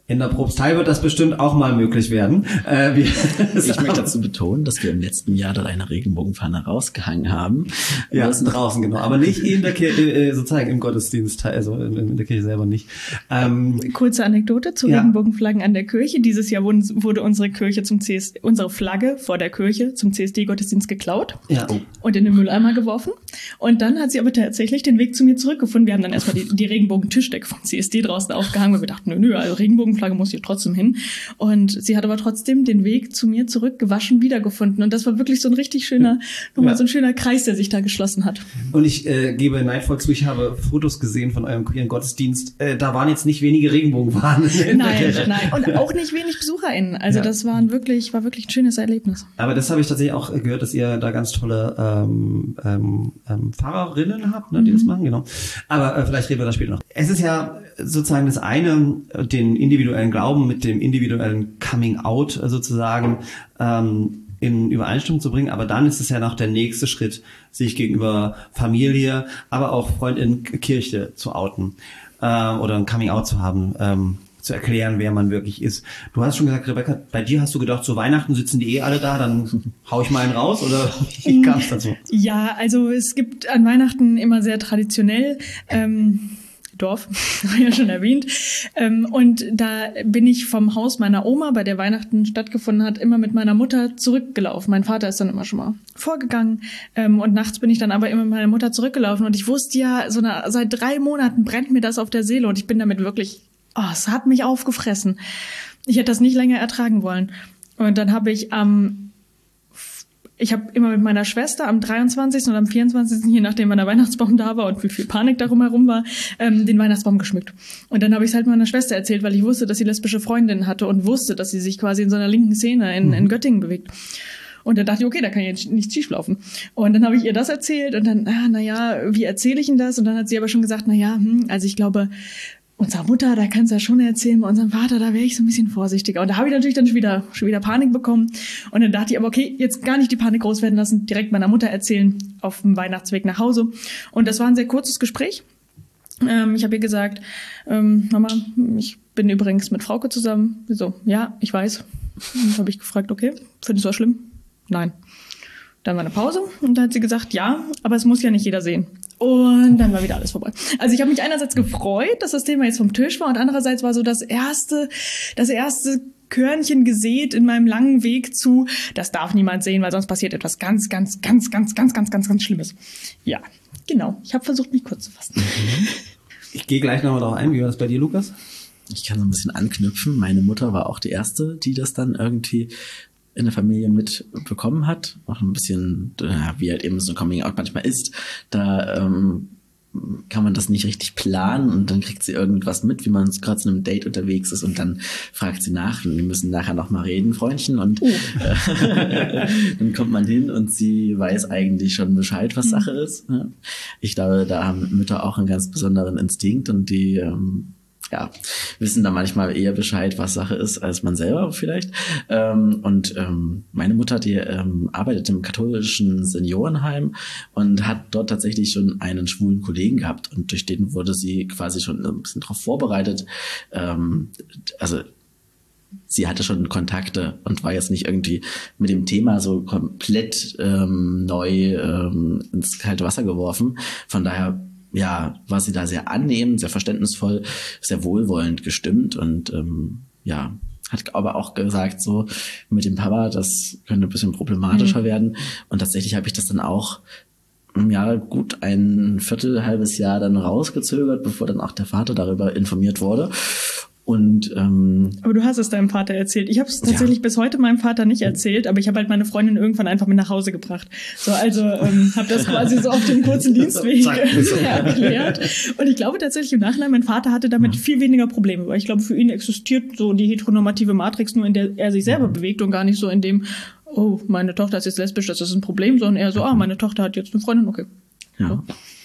In der Propstei wird das bestimmt auch mal möglich werden. Ich möchte dazu betonen, dass wir im letzten Jahr dort eine Regenbogenfahne rausgehangen haben. Ja, draußen, genau. Aber nicht in der Kirche, sozusagen im Gottesdienst, also in der Kirche selber nicht. Kurze Anekdote zu Regenbogenflaggen an der Kirche. Dieses Jahr wurde unsere Flagge vor der Kirche zum CSD-Gottesdienst geklaut und in den Mülleimer geworfen. Und dann hat sie aber tatsächlich den Weg zu mir zurückgefunden. Wir haben dann erstmal die Regenbogen-Tischdecke vom CSD draußen aufgehangen, weil wir dachten, nö, also Regenbogenflagge muss hier trotzdem hin. Und sie hat aber trotzdem den Weg zu mir zurückgewaschen wiedergefunden. Und das war wirklich so ein richtig schöner, nochmal so ein schöner Kreis, der sich da geschlossen hat. Und ich gebe neidvoll zu, ich habe Fotos gesehen von eurem queeren Gottesdienst. Da waren jetzt nicht wenige Regenbogenfahnen. Nein. Und auch nicht wenig BesucherInnen. Also das war wirklich ein schönes Erlebnis. Aber das habe ich tatsächlich auch gehört, dass ihr da ganz tolle Pfarrerinnen habt, ne, die das machen, genau. Aber vielleicht reden wir da später noch. Es ist ja sozusagen das eine, den individuellen Glauben mit dem individuellen Coming-out sozusagen in Übereinstimmung zu bringen, aber dann ist es ja noch der nächste Schritt, sich gegenüber Familie, aber auch Freundin Kirche zu outen oder ein Coming-out zu haben, zu erklären, wer man wirklich ist. Du hast schon gesagt, Rebecca, bei dir hast du gedacht, zu Weihnachten sitzen die alle da, dann hau ich mal einen raus, oder wie kam es dazu? Ja, also es gibt an Weihnachten immer sehr traditionell Dorf, habe ich ja schon erwähnt. Und da bin ich vom Haus meiner Oma, bei der Weihnachten stattgefunden hat, immer mit meiner Mutter zurückgelaufen. Mein Vater ist dann immer schon mal vorgegangen. Und nachts bin ich dann aber immer mit meiner Mutter zurückgelaufen. Und ich wusste ja, seit 3 Monaten brennt mir das auf der Seele. Und ich bin damit wirklich, es hat mich aufgefressen. Ich hätte das nicht länger ertragen wollen. Und dann habe ich immer mit meiner Schwester am 23. und am 24., je nachdem wann der Weihnachtsbaum da war und wie viel Panik darum herum war, den Weihnachtsbaum geschmückt. Und dann habe ich es halt meiner Schwester erzählt, weil ich wusste, dass sie lesbische Freundinnen hatte und wusste, dass sie sich quasi in so einer linken Szene in Göttingen bewegt. Und dann dachte ich, okay, da kann jetzt nichts schief laufen. Und dann habe ich ihr das erzählt und dann, wie erzähle ich denn das? Und dann hat sie aber schon gesagt, also ich glaube, unserer Mutter, da kannst du ja schon erzählen, bei unserem Vater, da wäre ich so ein bisschen vorsichtiger. Und da habe ich natürlich dann schon wieder Panik bekommen. Und dann dachte ich aber, okay, jetzt gar nicht die Panik groß werden lassen, direkt meiner Mutter erzählen, auf dem Weihnachtsweg nach Hause. Und das war ein sehr kurzes Gespräch. Ich habe ihr gesagt, Mama, ich bin übrigens mit Frauke zusammen. So, ja, ich weiß. Und habe ich gefragt, okay, findest du das schlimm? Nein. Dann war eine Pause und dann hat sie gesagt, ja, aber es muss ja nicht jeder sehen. Und dann war wieder alles vorbei. Also ich habe mich einerseits gefreut, dass das Thema jetzt vom Tisch war und andererseits war so das erste Körnchen gesät in meinem langen Weg zu, das darf niemand sehen, weil sonst passiert etwas ganz, ganz, ganz, ganz, ganz, ganz, ganz, ganz Schlimmes. Ja, genau. Ich habe versucht, mich kurz zu fassen. Ich gehe gleich nochmal darauf ein. Wie war das bei dir, Lukas? Ich kann so ein bisschen anknüpfen. Meine Mutter war auch die erste, die das dann irgendwie in der Familie mitbekommen hat. Auch ein bisschen, wie halt eben so ein Coming-out manchmal ist. Da kann man das nicht richtig planen und dann kriegt sie irgendwas mit, wie man gerade zu einem Date unterwegs ist und dann fragt sie nach und wir müssen nachher noch mal reden, Freundchen. Und dann kommt man hin und sie weiß eigentlich schon Bescheid, was Sache ist. Ich glaube, da haben Mütter auch einen ganz besonderen Instinkt und die wissen da manchmal eher Bescheid, was Sache ist, als man selber vielleicht. Und meine Mutter, die arbeitet im katholischen Seniorenheim und hat dort tatsächlich schon einen schwulen Kollegen gehabt. Und durch den wurde sie quasi schon ein bisschen darauf vorbereitet. Also sie hatte schon Kontakte und war jetzt nicht irgendwie mit dem Thema so komplett neu ins kalte Wasser geworfen. Von daher war sie da sehr annehmend, sehr verständnisvoll, sehr wohlwollend gestimmt und hat aber auch gesagt, so mit dem Papa, das könnte ein bisschen problematischer werden. Und tatsächlich habe ich das dann auch gut ein halbes Jahr dann rausgezögert, bevor dann auch der Vater darüber informiert wurde. Und aber du hast es deinem Vater erzählt. Ich habe es tatsächlich bis heute meinem Vater nicht erzählt, aber ich habe halt meine Freundin irgendwann einfach mit nach Hause gebracht. So, also habe das quasi so auf dem kurzen Dienstweg erklärt. Und ich glaube tatsächlich im Nachhinein, mein Vater hatte damit viel weniger Probleme, weil ich glaube, für ihn existiert so die heteronormative Matrix nur, in der er sich selber bewegt und gar nicht so in dem, oh, meine Tochter ist jetzt lesbisch, das ist ein Problem, sondern eher so, meine Tochter hat jetzt eine Freundin, okay. Ja. So.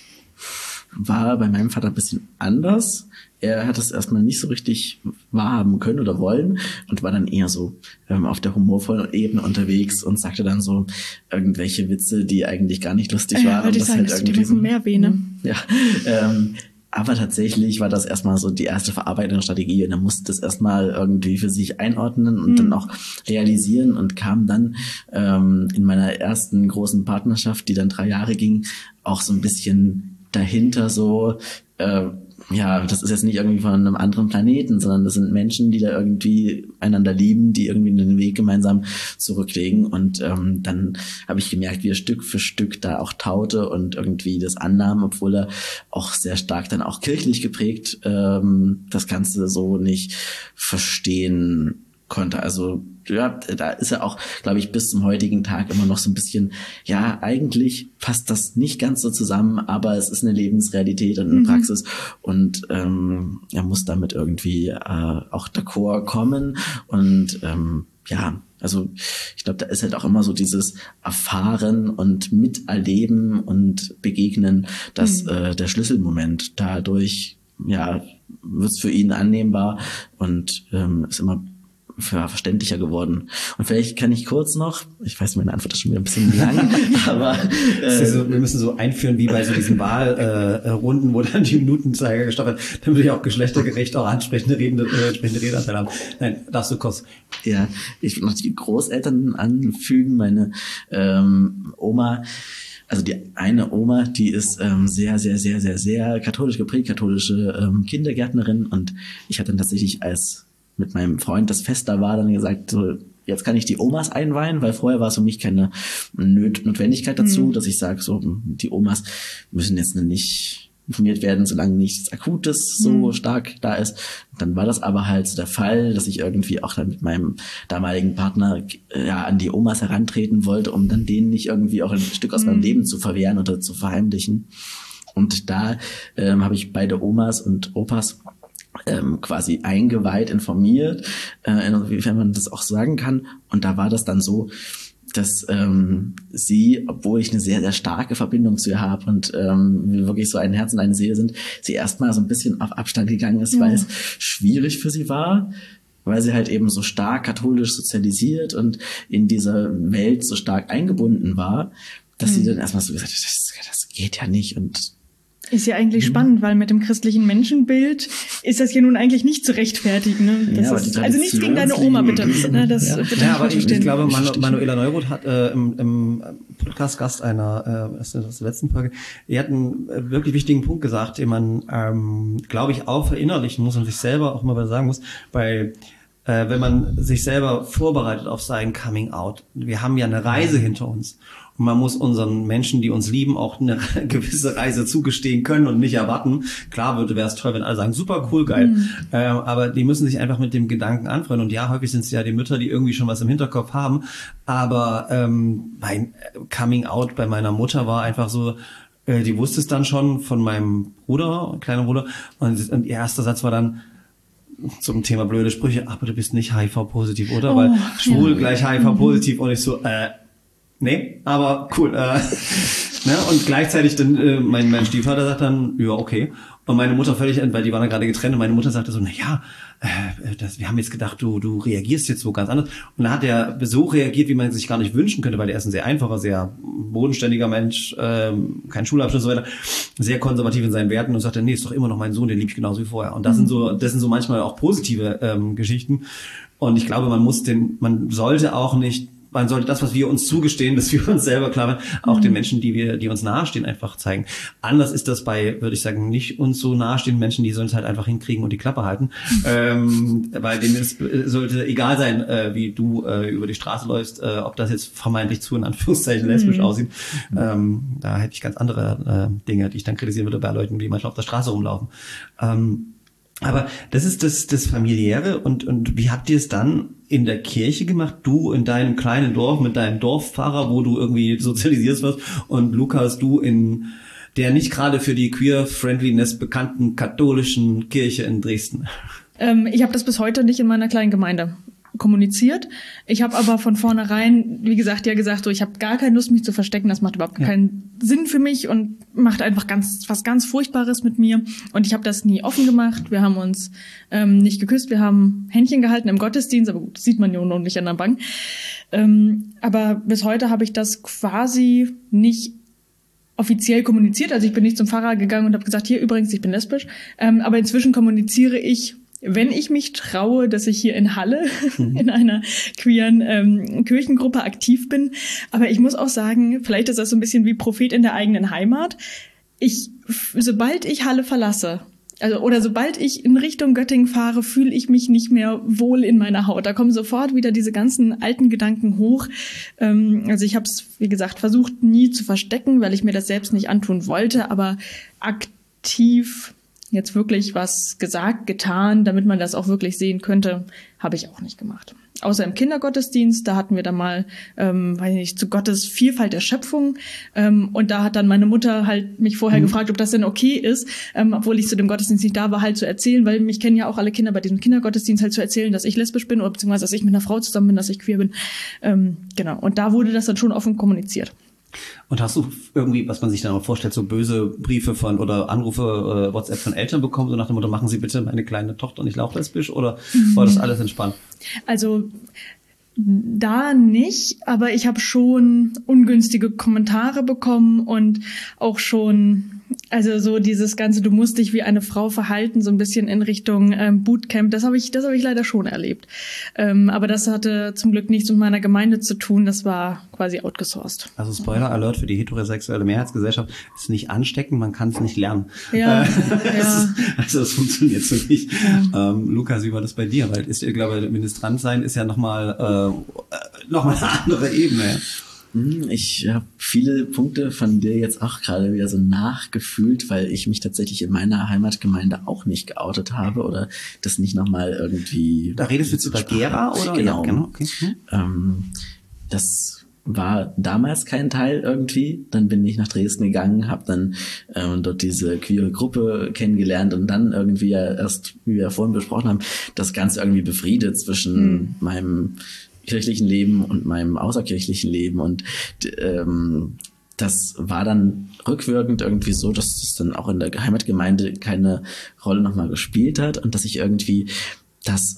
War bei meinem Vater ein bisschen anders. Er hat es erstmal nicht so richtig wahrhaben können oder wollen und war dann eher so auf der humorvollen Ebene unterwegs und sagte dann so irgendwelche Witze, die eigentlich gar nicht lustig waren. Würde ich sagen, das tut mir mehr weh, ne? Ja, Aber tatsächlich war das erstmal so die erste Verarbeitungsstrategie und er musste das erstmal irgendwie für sich einordnen und dann auch realisieren und kam dann in meiner ersten großen Partnerschaft, die dann 3 Jahre ging, auch so ein bisschen dahinter so, das ist jetzt nicht irgendwie von einem anderen Planeten, sondern das sind Menschen, die da irgendwie einander lieben, die irgendwie den Weg gemeinsam zurücklegen. Und dann habe ich gemerkt, wie er Stück für Stück da auch taute und irgendwie das annahm, obwohl er auch sehr stark dann auch kirchlich geprägt das Ganze so nicht verstehen konnte. Also ja, da ist er auch, glaube ich, bis zum heutigen Tag immer noch so ein bisschen, ja, eigentlich passt das nicht ganz so zusammen, aber es ist eine Lebensrealität und eine Praxis und er muss damit irgendwie auch d'accord kommen und also ich glaube, da ist halt auch immer so dieses Erfahren und Miterleben und Begegnen, das der Schlüsselmoment. Dadurch, ja, wird es für ihn annehmbar und ist immer verständlicher geworden. Und vielleicht kann ich kurz noch, ich weiß, meine Antwort ist schon wieder ein bisschen lang, aber wir müssen so einführen wie bei so diesen Wahlrunden, wo dann die Minutenzeiger gestoppt wird, damit wir auch geschlechtergerecht auch ansprechende Redeanteile haben. Nein, darfst du kurz. Ja, ich will noch die Großeltern anfügen, meine Oma. Also die eine Oma, die ist sehr, sehr, sehr, sehr, sehr katholisch geprägt, katholische Kindergärtnerin und ich hatte dann tatsächlich mit meinem Freund das Fest da war, dann gesagt, so, jetzt kann ich die Omas einweihen, weil vorher war es für mich keine Notwendigkeit dazu, dass ich sage, so, die Omas müssen jetzt nicht informiert werden, solange nichts Akutes so stark da ist. Dann war das aber halt so der Fall, dass ich irgendwie auch dann mit meinem damaligen Partner an die Omas herantreten wollte, um dann denen nicht irgendwie auch ein Stück aus meinem Leben zu verwehren oder zu verheimlichen. Und da habe ich beide Omas und Opas quasi eingeweiht, informiert, inwiefern man das auch sagen kann. Und da war das dann so, dass sie, obwohl ich eine sehr, sehr starke Verbindung zu ihr habe und wir wirklich so ein Herz und eine Seele sind, sie erstmal so ein bisschen auf Abstand gegangen ist, weil es schwierig für sie war, weil sie halt eben so stark katholisch sozialisiert und in dieser Welt so stark eingebunden war, dass sie dann erstmal so gesagt hat, das geht ja nicht und ist ja eigentlich spannend, weil mit dem christlichen Menschenbild ist das ja nun eigentlich nicht zu rechtfertigen. Ne? Das ist, also nicht gegen deine Oma, bitte. Ne, das bitte aber ich glaube, Manuela Neuroth hat im Podcast-Gast das ist der letzten Folge, die hat einen wirklich wichtigen Punkt gesagt, den man, glaube ich, auch verinnerlichen muss und sich selber auch immer sagen muss, wenn man sich selber vorbereitet auf sein Coming Out. Wir haben ja eine Reise hinter uns. Und man muss unseren Menschen, die uns lieben, auch eine gewisse Reise zugestehen können und nicht erwarten. Klar wäre es toll, wenn alle sagen, super, cool, geil. Aber die müssen sich einfach mit dem Gedanken anfreunden. Und ja, häufig sind es ja die Mütter, die irgendwie schon was im Hinterkopf haben. Aber mein Coming Out bei meiner Mutter war einfach so, die wusste es dann schon von meinem Bruder, kleiner Bruder. Und ihr erster Satz war dann, zum Thema blöde Sprüche, aber du bist nicht HIV-positiv, oder? Weil schwul gleich HIV-positiv und ich so, nee, aber cool. Ne? Und gleichzeitig dann mein Stiefvater sagt dann, ja, okay. Und meine Mutter völlig, weil die waren ja gerade getrennt und meine Mutter sagte so, wir haben jetzt gedacht, du reagierst jetzt so ganz anders. Und dann hat er so reagiert, wie man sich gar nicht wünschen könnte, weil er ist ein sehr einfacher, sehr bodenständiger Mensch, kein Schulabschluss und so weiter, sehr konservativ in seinen Werten und sagte, nee, ist doch immer noch mein Sohn, den liebe ich genauso wie vorher. Und das sind so manchmal auch positive Geschichten. Und ich glaube, man sollte das, was wir uns zugestehen, dass wir uns selber klar werden, auch den Menschen, die uns nahestehen, einfach zeigen. Anders ist das bei, würde ich sagen, nicht uns so nahestehenden Menschen, die sollen es halt einfach hinkriegen und die Klappe halten. Weil denen sollte egal sein, wie du über die Straße läufst, ob das jetzt vermeintlich zu, in Anführungszeichen, lesbisch aussieht. Da hätte ich ganz andere Dinge, die ich dann kritisieren würde bei Leuten, die manchmal auf der Straße rumlaufen. Aber das ist das Familiäre und wie habt ihr es dann in der Kirche gemacht? Du in deinem kleinen Dorf mit deinem Dorfpfarrer, wo du irgendwie sozialisiert wirst und Lukas, du in der nicht gerade für die Queer-Friendliness bekannten katholischen Kirche in Dresden. Ich habe das bis heute nicht in meiner kleinen Gemeinde kommuniziert. Ich habe aber von vornherein, wie gesagt, gesagt, so, ich habe gar keine Lust, mich zu verstecken. Das macht überhaupt keinen Sinn für mich und macht einfach was ganz Furchtbares mit mir. Und ich habe das nie offen gemacht. Wir haben uns nicht geküsst. Wir haben Händchen gehalten im Gottesdienst. Aber gut, das sieht man ja noch nicht an der Bank. Aber bis heute habe ich das quasi nicht offiziell kommuniziert. Also ich bin nicht zum Pfarrer gegangen und habe gesagt, hier übrigens, ich bin lesbisch. Aber inzwischen kommuniziere ich, wenn ich mich traue, dass ich hier in Halle in einer queeren Kirchengruppe aktiv bin. Aber ich muss auch sagen, vielleicht ist das so ein bisschen wie Prophet in der eigenen Heimat. Sobald ich Halle verlasse, oder sobald ich in Richtung Göttingen fahre, fühle ich mich nicht mehr wohl in meiner Haut. Da kommen sofort wieder diese ganzen alten Gedanken hoch. Also ich habe es, wie gesagt, versucht nie zu verstecken, weil ich mir das selbst nicht antun wollte, aber aktiv jetzt wirklich was gesagt, getan, damit man das auch wirklich sehen könnte, habe ich auch nicht gemacht. Außer im Kindergottesdienst, da hatten wir dann mal, weiß ich nicht, zu Gottes Vielfalt der Schöpfung. Und da hat dann meine Mutter halt mich vorher gefragt, ob das denn okay ist, obwohl ich zu dem Gottesdienst nicht da war, halt zu erzählen, weil mich kennen ja auch alle Kinder bei diesem Kindergottesdienst, halt zu erzählen, dass ich lesbisch bin oder beziehungsweise, dass ich mit einer Frau zusammen bin, dass ich queer bin. Genau. Und da wurde das dann schon offen kommuniziert. Und hast du irgendwie, was man sich dann auch vorstellt, so böse Briefe von oder Anrufe, WhatsApp von Eltern bekommen, so nach dem Motto, machen Sie bitte meine kleine Tochter nicht auch lesbisch, oder war das alles entspannt? Also da nicht, aber ich habe schon ungünstige Kommentare bekommen und auch schon, also so dieses ganze, du musst dich wie eine Frau verhalten, so ein bisschen in Richtung Bootcamp, das habe ich leider schon erlebt. Aber das hatte zum Glück nichts mit meiner Gemeinde zu tun, das war quasi outgesourced. Also Spoiler Alert für die heterosexuelle Mehrheitsgesellschaft, ist nicht ansteckend, man kann es nicht lernen. Ja, Also das funktioniert so nicht. Ja. Lukas, wie war das bei dir? Weil ich glaube, Ministrant sein ist ja nochmal eine andere Ebene. Ich habe viele Punkte von dir jetzt auch gerade wieder so nachgefühlt, weil ich mich tatsächlich in meiner Heimatgemeinde auch nicht geoutet habe oder das nicht nochmal irgendwie... Da redest du jetzt über Gera, oder? Genau. Ja, genau. Okay. Das war damals kein Teil irgendwie. Dann bin ich nach Dresden gegangen, habe dann dort diese queere Gruppe kennengelernt und dann irgendwie ja erst, wie wir vorhin besprochen haben, das Ganze irgendwie befriedet zwischen meinem kirchlichen Leben und meinem außerkirchlichen Leben und das war dann rückwirkend irgendwie so, dass es dann auch in der Heimatgemeinde keine Rolle nochmal gespielt hat und dass ich irgendwie das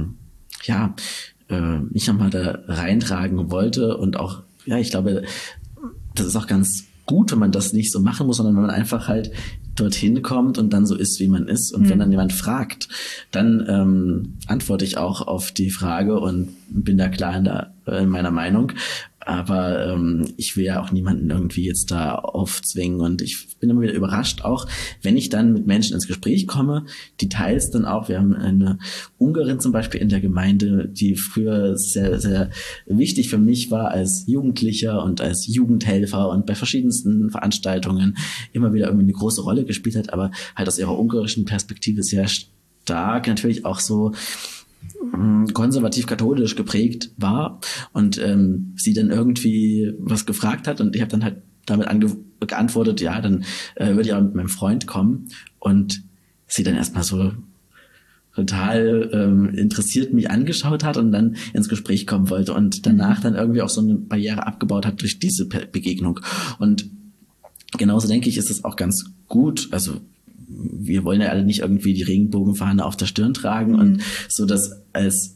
nicht nochmal da reintragen wollte und auch, ja, ich glaube, das ist auch ganz gut, wenn man das nicht so machen muss, sondern wenn man einfach halt dorthin kommt und dann so ist, wie man ist. Und wenn dann jemand fragt, dann antworte ich auch auf die Frage und bin da klar in meiner Meinung. Aber ich will ja auch niemanden irgendwie jetzt da aufzwingen und ich bin immer wieder überrascht, auch wenn ich dann mit Menschen ins Gespräch komme, die teils dann auch, wir haben eine Ungarin zum Beispiel in der Gemeinde, die früher sehr, sehr wichtig für mich war als Jugendlicher und als Jugendhelfer und bei verschiedensten Veranstaltungen immer wieder irgendwie eine große Rolle gespielt hat, aber halt aus ihrer ungarischen Perspektive sehr stark natürlich auch so konservativ-katholisch geprägt war und sie dann irgendwie was gefragt hat und ich habe dann halt damit geantwortet, ja, dann würde ich auch mit meinem Freund kommen und sie dann erstmal so total interessiert mich angeschaut hat und dann ins Gespräch kommen wollte und danach dann irgendwie auch so eine Barriere abgebaut hat durch diese Begegnung. Und genauso denke ich, ist es auch ganz gut, also wir wollen ja alle nicht irgendwie die Regenbogenfahne auf der Stirn tragen und so, dass als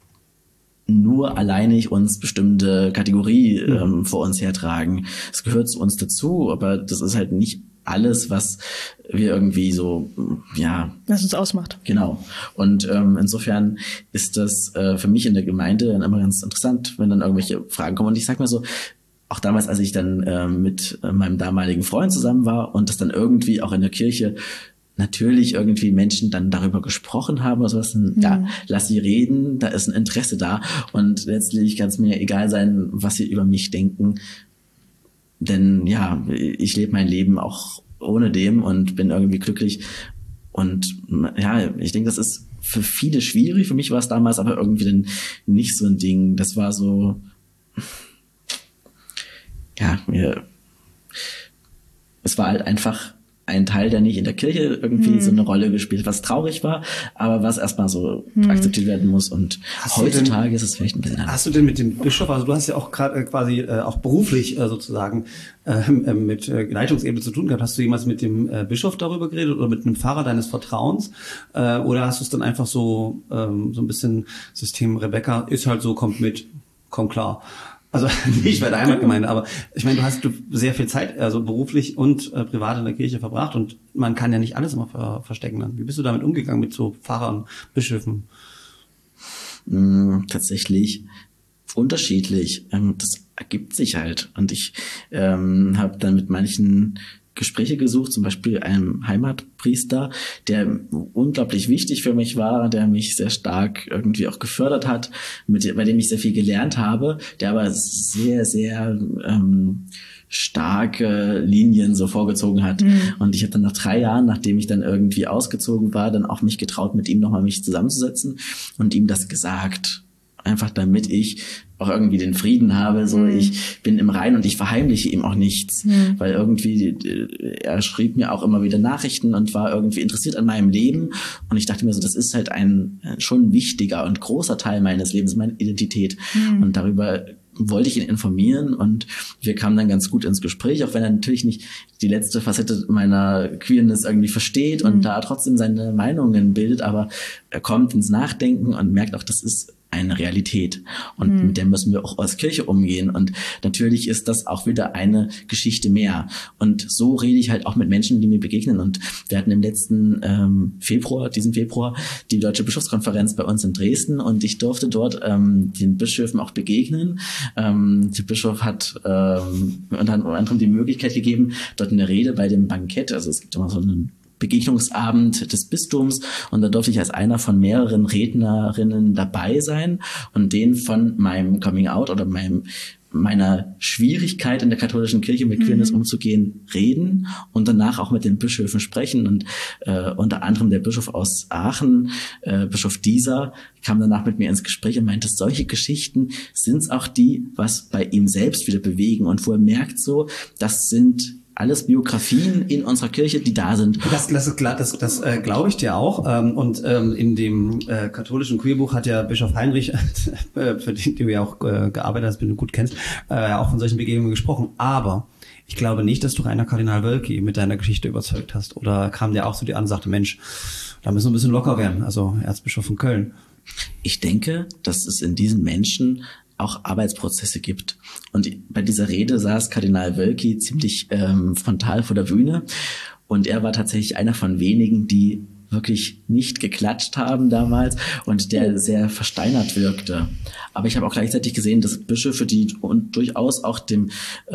nur alleinig uns bestimmte Kategorie vor uns hertragen. Es gehört zu uns dazu, aber das ist halt nicht alles, was wir irgendwie so, ja... Was uns ausmacht. Genau. Und insofern ist das für mich in der Gemeinde dann immer ganz interessant, wenn dann irgendwelche Fragen kommen. Und ich sag mal so, auch damals, als ich dann mit meinem damaligen Freund zusammen war und das dann irgendwie auch in der Kirche natürlich irgendwie Menschen dann darüber gesprochen haben oder sowas, dann, ja, lass sie reden, da ist ein Interesse da und letztlich kann es mir egal sein, was sie über mich denken, denn ja, ich lebe mein Leben auch ohne dem und bin irgendwie glücklich und ja, ich denke, das ist für viele schwierig, für mich war es damals aber irgendwie dann nicht so ein Ding, das war so, ja, es war halt einfach ein Teil, der nicht in der Kirche irgendwie so eine Rolle gespielt hat, was traurig war, aber was erstmal so akzeptiert werden muss. Und heutzutage ist es vielleicht ein bisschen anders. Hast du denn mit dem Bischof, also du hast ja auch gerade quasi auch beruflich sozusagen mit Leitungsebene zu tun gehabt, hast du jemals mit dem Bischof darüber geredet oder mit einem Pfarrer deines Vertrauens? Oder hast du es dann einfach so ein bisschen System, Rebecca ist halt so, kommt mit, kommt klar. Also nicht bei der Heimatgemeinde, aber ich meine, du hast sehr viel Zeit, also beruflich und privat in der Kirche verbracht und man kann ja nicht alles immer verstecken dann. Wie bist du damit umgegangen mit so Pfarrern, Bischöfen? Tatsächlich unterschiedlich. Das ergibt sich halt. Und ich habe dann mit manchen Gespräche gesucht, zum Beispiel einem Heimatpriester, der unglaublich wichtig für mich war, der mich sehr stark irgendwie auch gefördert hat, bei dem ich sehr viel gelernt habe, der aber sehr, sehr starke Linien so vorgezogen hat. Und ich habe dann nach 3 Jahren, nachdem ich dann irgendwie ausgezogen war, dann auch mich getraut, mit ihm nochmal mich zusammenzusetzen und ihm das gesagt. Einfach damit ich auch irgendwie den Frieden habe, so ich bin im Reinen und ich verheimliche ihm auch nichts, weil irgendwie er schrieb mir auch immer wieder Nachrichten und war irgendwie interessiert an meinem Leben und ich dachte mir so, das ist halt ein schon wichtiger und großer Teil meines Lebens, meine Identität und darüber wollte ich ihn informieren und wir kamen dann ganz gut ins Gespräch, auch wenn er natürlich nicht die letzte Facette meiner Queerness irgendwie versteht und da trotzdem seine Meinungen bildet, aber er kommt ins Nachdenken und merkt auch, das ist eine Realität und mit der müssen wir auch als Kirche umgehen und natürlich ist das auch wieder eine Geschichte mehr und so rede ich halt auch mit Menschen, die mir begegnen und wir hatten im letzten diesen Februar, die Deutsche Bischofskonferenz bei uns in Dresden und ich durfte dort den Bischöfen auch begegnen. Der Bischof hat unter anderem die Möglichkeit gegeben, dort eine Rede bei dem Bankett, also es gibt immer so einen Begegnungsabend des Bistums und da durfte ich als einer von mehreren Rednerinnen dabei sein und denen von meinem Coming Out oder meiner Schwierigkeit in der katholischen Kirche mit Queerness umzugehen, reden und danach auch mit den Bischöfen sprechen und unter anderem der Bischof aus Aachen, Bischof Dieser, kam danach mit mir ins Gespräch und meinte, solche Geschichten sind's auch die, was bei ihm selbst wieder bewegen und wo er merkt so, das sind alles Biografien in unserer Kirche, die da sind. Das ist klar, das glaube ich dir auch. Und in dem katholischen Queerbuch hat ja Bischof Heinrich, für den du ja auch gearbeitet hast, den du gut kennst, auch von solchen Begegnungen gesprochen. Aber ich glaube nicht, dass du Rainer Kardinal Wölki mit deiner Geschichte überzeugt hast. Oder kam der auch zu dir an und sagte, Mensch, da müssen wir ein bisschen locker werden, also Erzbischof von Köln. Ich denke, dass es in diesen Menschen auch Arbeitsprozesse gibt. Und bei dieser Rede saß Kardinal Wölki ziemlich frontal vor der Bühne und er war tatsächlich einer von wenigen, die wirklich nicht geklatscht haben damals und der sehr versteinert wirkte. Aber ich habe auch gleichzeitig gesehen, dass Bischöfe, die durchaus auch dem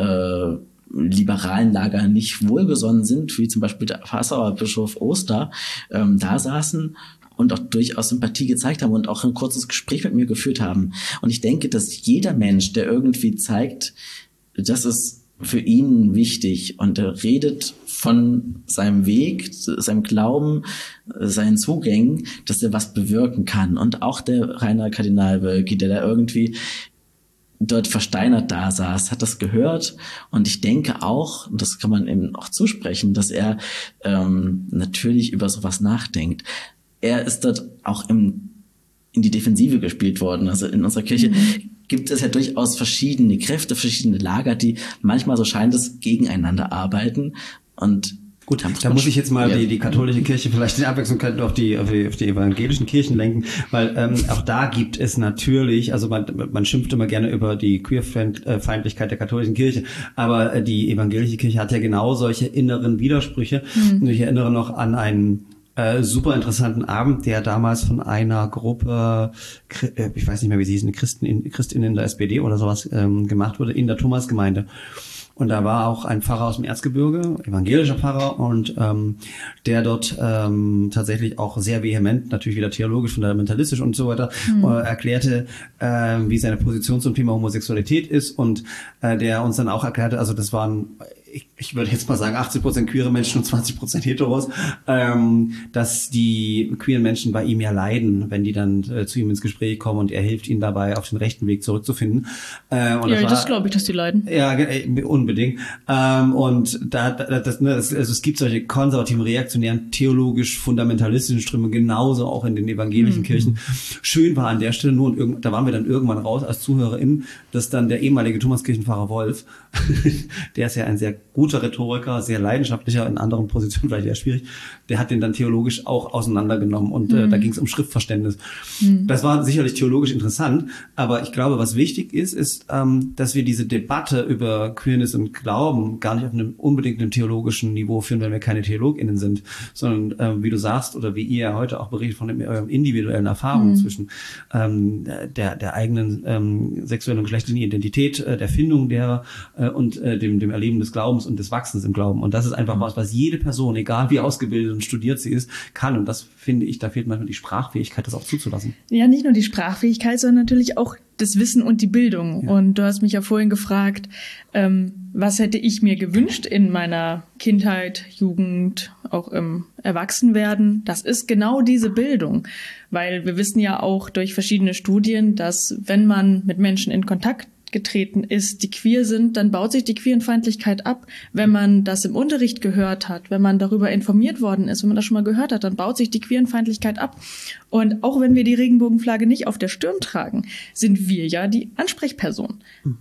liberalen Lager nicht wohlgesonnen sind, wie zum Beispiel der Passauer Bischof Oster, da saßen und auch durchaus Sympathie gezeigt haben und auch ein kurzes Gespräch mit mir geführt haben. Und ich denke, dass jeder Mensch, der irgendwie zeigt, das ist für ihn wichtig und er redet von seinem Weg, seinem Glauben, seinen Zugängen, dass er was bewirken kann. Und auch der Rainer Kardinal Wölki, der da irgendwie dort versteinert da saß, hat das gehört und ich denke auch, und das kann man eben auch zusprechen, dass er natürlich über sowas nachdenkt. Er ist dort auch in die Defensive gespielt worden. Also in unserer Kirche gibt es ja durchaus verschiedene Kräfte, verschiedene Lager, die manchmal, so scheint es, gegeneinander arbeiten. Und gut, da muss ich jetzt mal die katholische Kirche vielleicht in Abwechslung auf die evangelischen Kirchen lenken, weil auch da gibt es natürlich, also man schimpft immer gerne über die Queerfeindlichkeit der katholischen Kirche, aber die evangelische Kirche hat ja genau solche inneren Widersprüche. Und ich erinnere noch an einen super interessanten Abend, der damals von einer Gruppe, ich weiß nicht mehr, wie sie hießen, Christinnen der SPD oder sowas gemacht wurde, in der Thomasgemeinde. Und da war auch ein Pfarrer aus dem Erzgebirge, evangelischer Pfarrer, und der dort tatsächlich auch sehr vehement, natürlich wieder theologisch, fundamentalistisch und so weiter, erklärte, wie seine Position zum Thema Homosexualität ist und der uns dann auch erklärte, also das waren, ich würde jetzt mal sagen, 80% queere Menschen und 20% Heteros, dass die queeren Menschen bei ihm ja leiden, wenn die dann zu ihm ins Gespräch kommen und er hilft ihnen dabei, auf den rechten Weg zurückzufinden. Das glaube ich, dass die leiden. Ja, unbedingt. Und es gibt solche konservativen, reaktionären, theologisch fundamentalistischen Ströme genauso auch in den evangelischen Kirchen. Schön war an der Stelle nur, und da waren wir dann irgendwann raus als ZuhörerInnen, dass dann der ehemalige Thomaskirchenpfarrer Wolf, der ist ja ein sehr guter Rhetoriker, sehr leidenschaftlicher, in anderen Positionen vielleicht eher schwierig, der hat den dann theologisch auch auseinandergenommen und da ging es um Schriftverständnis. Das war sicherlich theologisch interessant, aber ich glaube, was wichtig ist, dass wir diese Debatte über Queerness und Glauben gar nicht auf unbedingt einem theologischen Niveau führen, wenn wir keine TheologInnen sind, sondern wie du sagst oder wie ihr ja heute auch berichtet von eurem individuellen Erfahrungen zwischen der eigenen sexuellen und geschlechtlichen Identität, der Findung derer und dem Erleben des Glaubens und des Wachsens im Glauben. Und das ist einfach was jede Person, egal wie ausgebildet und studiert sie ist, kann. Und das finde ich, da fehlt manchmal die Sprachfähigkeit, das auch zuzulassen. Ja, nicht nur die Sprachfähigkeit, sondern natürlich auch das Wissen und die Bildung. Ja. Und du hast mich ja vorhin gefragt, was hätte ich mir gewünscht in meiner Kindheit, Jugend, auch im Erwachsenwerden? Das ist genau diese Bildung. Weil wir wissen ja auch durch verschiedene Studien, dass wenn man mit Menschen in Kontakt getreten ist, die queer sind, dann baut sich die Queerenfeindlichkeit ab. Wenn man das im Unterricht gehört hat, wenn man darüber informiert worden ist, wenn man das schon mal gehört hat, dann baut sich die Queerenfeindlichkeit ab. Und auch wenn wir die Regenbogenflagge nicht auf der Stirn tragen, sind wir ja die Ansprechperson.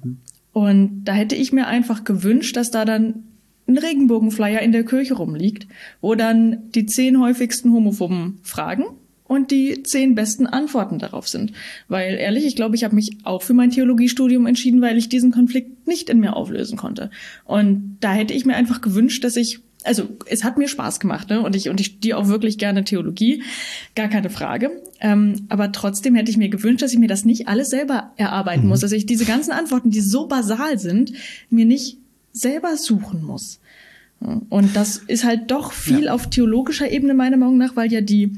Und da hätte ich mir einfach gewünscht, dass da dann ein Regenbogenflyer in der Kirche rumliegt, wo dann die 10 häufigsten homophoben Fragen und die 10 besten Antworten darauf sind. Weil ehrlich, ich glaube, ich habe mich auch für mein Theologiestudium entschieden, weil ich diesen Konflikt nicht in mir auflösen konnte. Und da hätte ich mir einfach gewünscht, dass es hat mir Spaß gemacht, ne? Und ich studiere auch wirklich gerne Theologie, gar keine Frage. Aber trotzdem hätte ich mir gewünscht, dass ich mir das nicht alles selber erarbeiten muss, dass ich diese ganzen Antworten, die so basal sind, mir nicht selber suchen muss. Und das ist halt doch viel auf theologischer Ebene meiner Meinung nach, weil ja die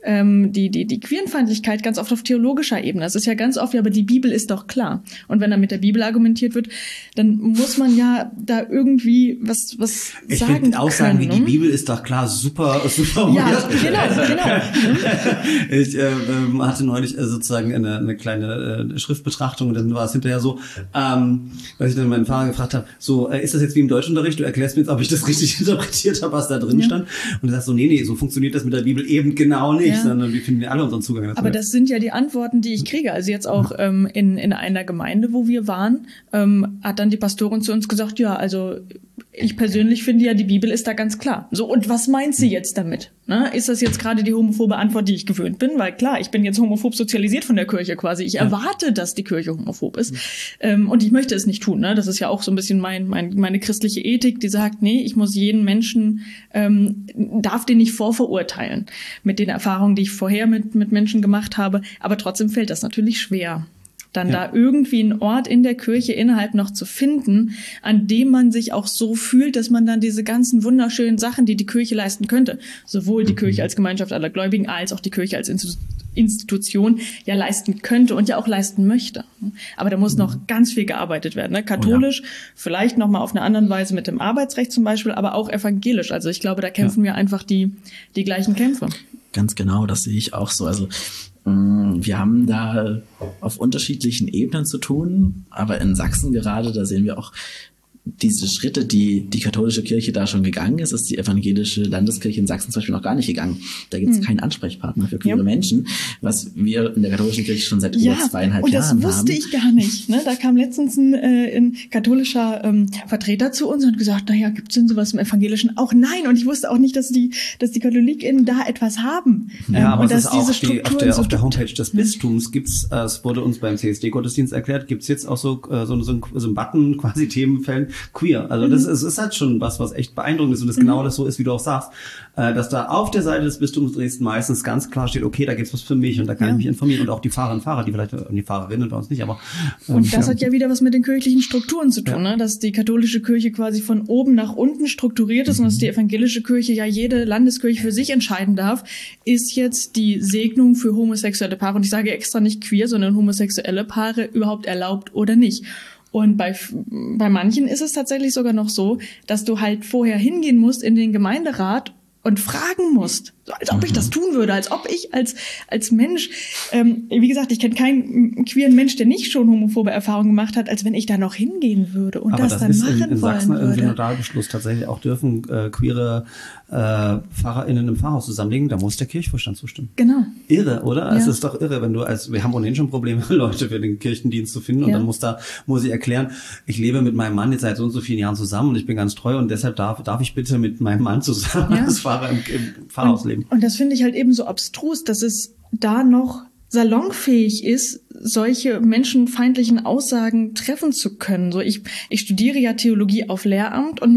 Queerenfeindlichkeit ganz oft auf theologischer Ebene. Das ist ja ganz oft, aber die Bibel ist doch klar. Und wenn da mit der Bibel argumentiert wird, dann muss man ja da irgendwie was sagen Ich finde Aussagen wie ne? die Bibel ist doch klar super Ja, genau. Ich hatte neulich sozusagen eine kleine Schriftbetrachtung und dann war es hinterher so, dass ich dann meinen Fahrer gefragt habe, so, ist das jetzt wie im Deutschunterricht? Du erklärst mir jetzt, ob ich das richtig interpretiert habe, was da drin stand. Und er sagt so, nee, so funktioniert das mit der Bibel eben genau nicht. Sondern wir finden ja alle unseren Zugang dazu. Aber das sind ja die Antworten, die ich kriege. Also jetzt auch in einer Gemeinde, wo wir waren, hat dann die Pastorin zu uns gesagt, ja, also ich persönlich finde ja, die Bibel ist da ganz klar. So, und was meint sie jetzt damit? Ne? Ist das jetzt gerade die homophobe Antwort, die ich gewöhnt bin? Weil klar, ich bin jetzt homophob sozialisiert von der Kirche quasi. Ich erwarte, dass die Kirche homophob ist. Und ich möchte es nicht tun. Ne? Das ist ja auch so ein bisschen meine christliche Ethik, die sagt, nee, ich muss jeden Menschen, darf den nicht vorverurteilen mit den Erfahrungen, die ich vorher mit Menschen gemacht habe. Aber trotzdem fällt das natürlich schwer. Dann da irgendwie einen Ort in der Kirche innerhalb noch zu finden, an dem man sich auch so fühlt, dass man dann diese ganzen wunderschönen Sachen, die die Kirche leisten könnte, sowohl die Kirche als Gemeinschaft aller Gläubigen als auch die Kirche als Institution ja leisten könnte und ja auch leisten möchte. Aber da muss noch ganz viel gearbeitet werden. Ne? Katholisch, vielleicht noch mal auf eine andere Weise mit dem Arbeitsrecht zum Beispiel, aber auch evangelisch. Also ich glaube, da kämpfen wir einfach die gleichen Kämpfe. Ganz genau, das sehe ich auch so. Also wir haben da auf unterschiedlichen Ebenen zu tun, aber in Sachsen gerade, da sehen wir auch diese Schritte, die katholische Kirche da schon gegangen ist die evangelische Landeskirche in Sachsen zum Beispiel noch gar nicht gegangen. Da gibt es keinen Ansprechpartner für queere Menschen, was wir in der katholischen Kirche schon seit über 2,5 Jahren haben. Und das wusste ich gar nicht. Ne? Da kam letztens ein katholischer Vertreter zu uns und hat gesagt, naja, gibt es denn sowas im Evangelischen? Auch nein. Und ich wusste auch nicht, dass die KatholikInnen da etwas haben. Ja, aber und es dass ist auch diese auf der Homepage des Bistums gibt's, es wurde uns beim CSD-Gottesdienst erklärt, gibt's jetzt auch so ein Button, quasi Themenfällen, queer. Also das ist halt schon was echt beeindruckend ist und das genau das so ist, wie du auch sagst, dass da auf der Seite des Bistums Dresden meistens ganz klar steht, okay, da gibt's was für mich und da kann ich mich informieren und auch die Fahrerinnen und Fahrer, die vielleicht, die Fahrerinnen bei uns nicht, aber und das hat ja wieder was mit den kirchlichen Strukturen zu tun, ne? Dass die katholische Kirche quasi von oben nach unten strukturiert ist und dass die evangelische Kirche ja jede Landeskirche für sich entscheiden darf, ist jetzt die Segnung für homosexuelle Paare, und ich sage extra nicht queer, sondern homosexuelle Paare überhaupt erlaubt oder nicht. Und bei manchen ist es tatsächlich sogar noch so, dass du halt vorher hingehen musst in den Gemeinderat und fragen musst, So, als ob ich das tun würde, als ob ich als Mensch, wie gesagt, ich kenne keinen queeren Mensch, der nicht schon homophobe Erfahrungen gemacht hat, als wenn ich da noch hingehen würde und aber das dann ist machen in Sachsen wollen im würde. Synodalbeschluss tatsächlich auch dürfen queere PfarrerInnen im Pfarrhaus zusammenlegen, da muss der Kirchenvorstand zustimmen. Genau. Irre, oder? Ja. Es ist doch irre, wenn du wir haben ohnehin schon Probleme, Leute für den Kirchendienst zu finden und Ja. dann muss ich erklären, ich lebe mit meinem Mann jetzt seit so und so vielen Jahren zusammen und ich bin ganz treu und deshalb darf ich bitte mit meinem Mann zusammen als Pfarrer im Pfarrhaus leben. Und das finde ich halt eben so abstrus, dass es da noch salonfähig ist, solche menschenfeindlichen Aussagen treffen zu können. So, ich studiere ja Theologie auf Lehramt und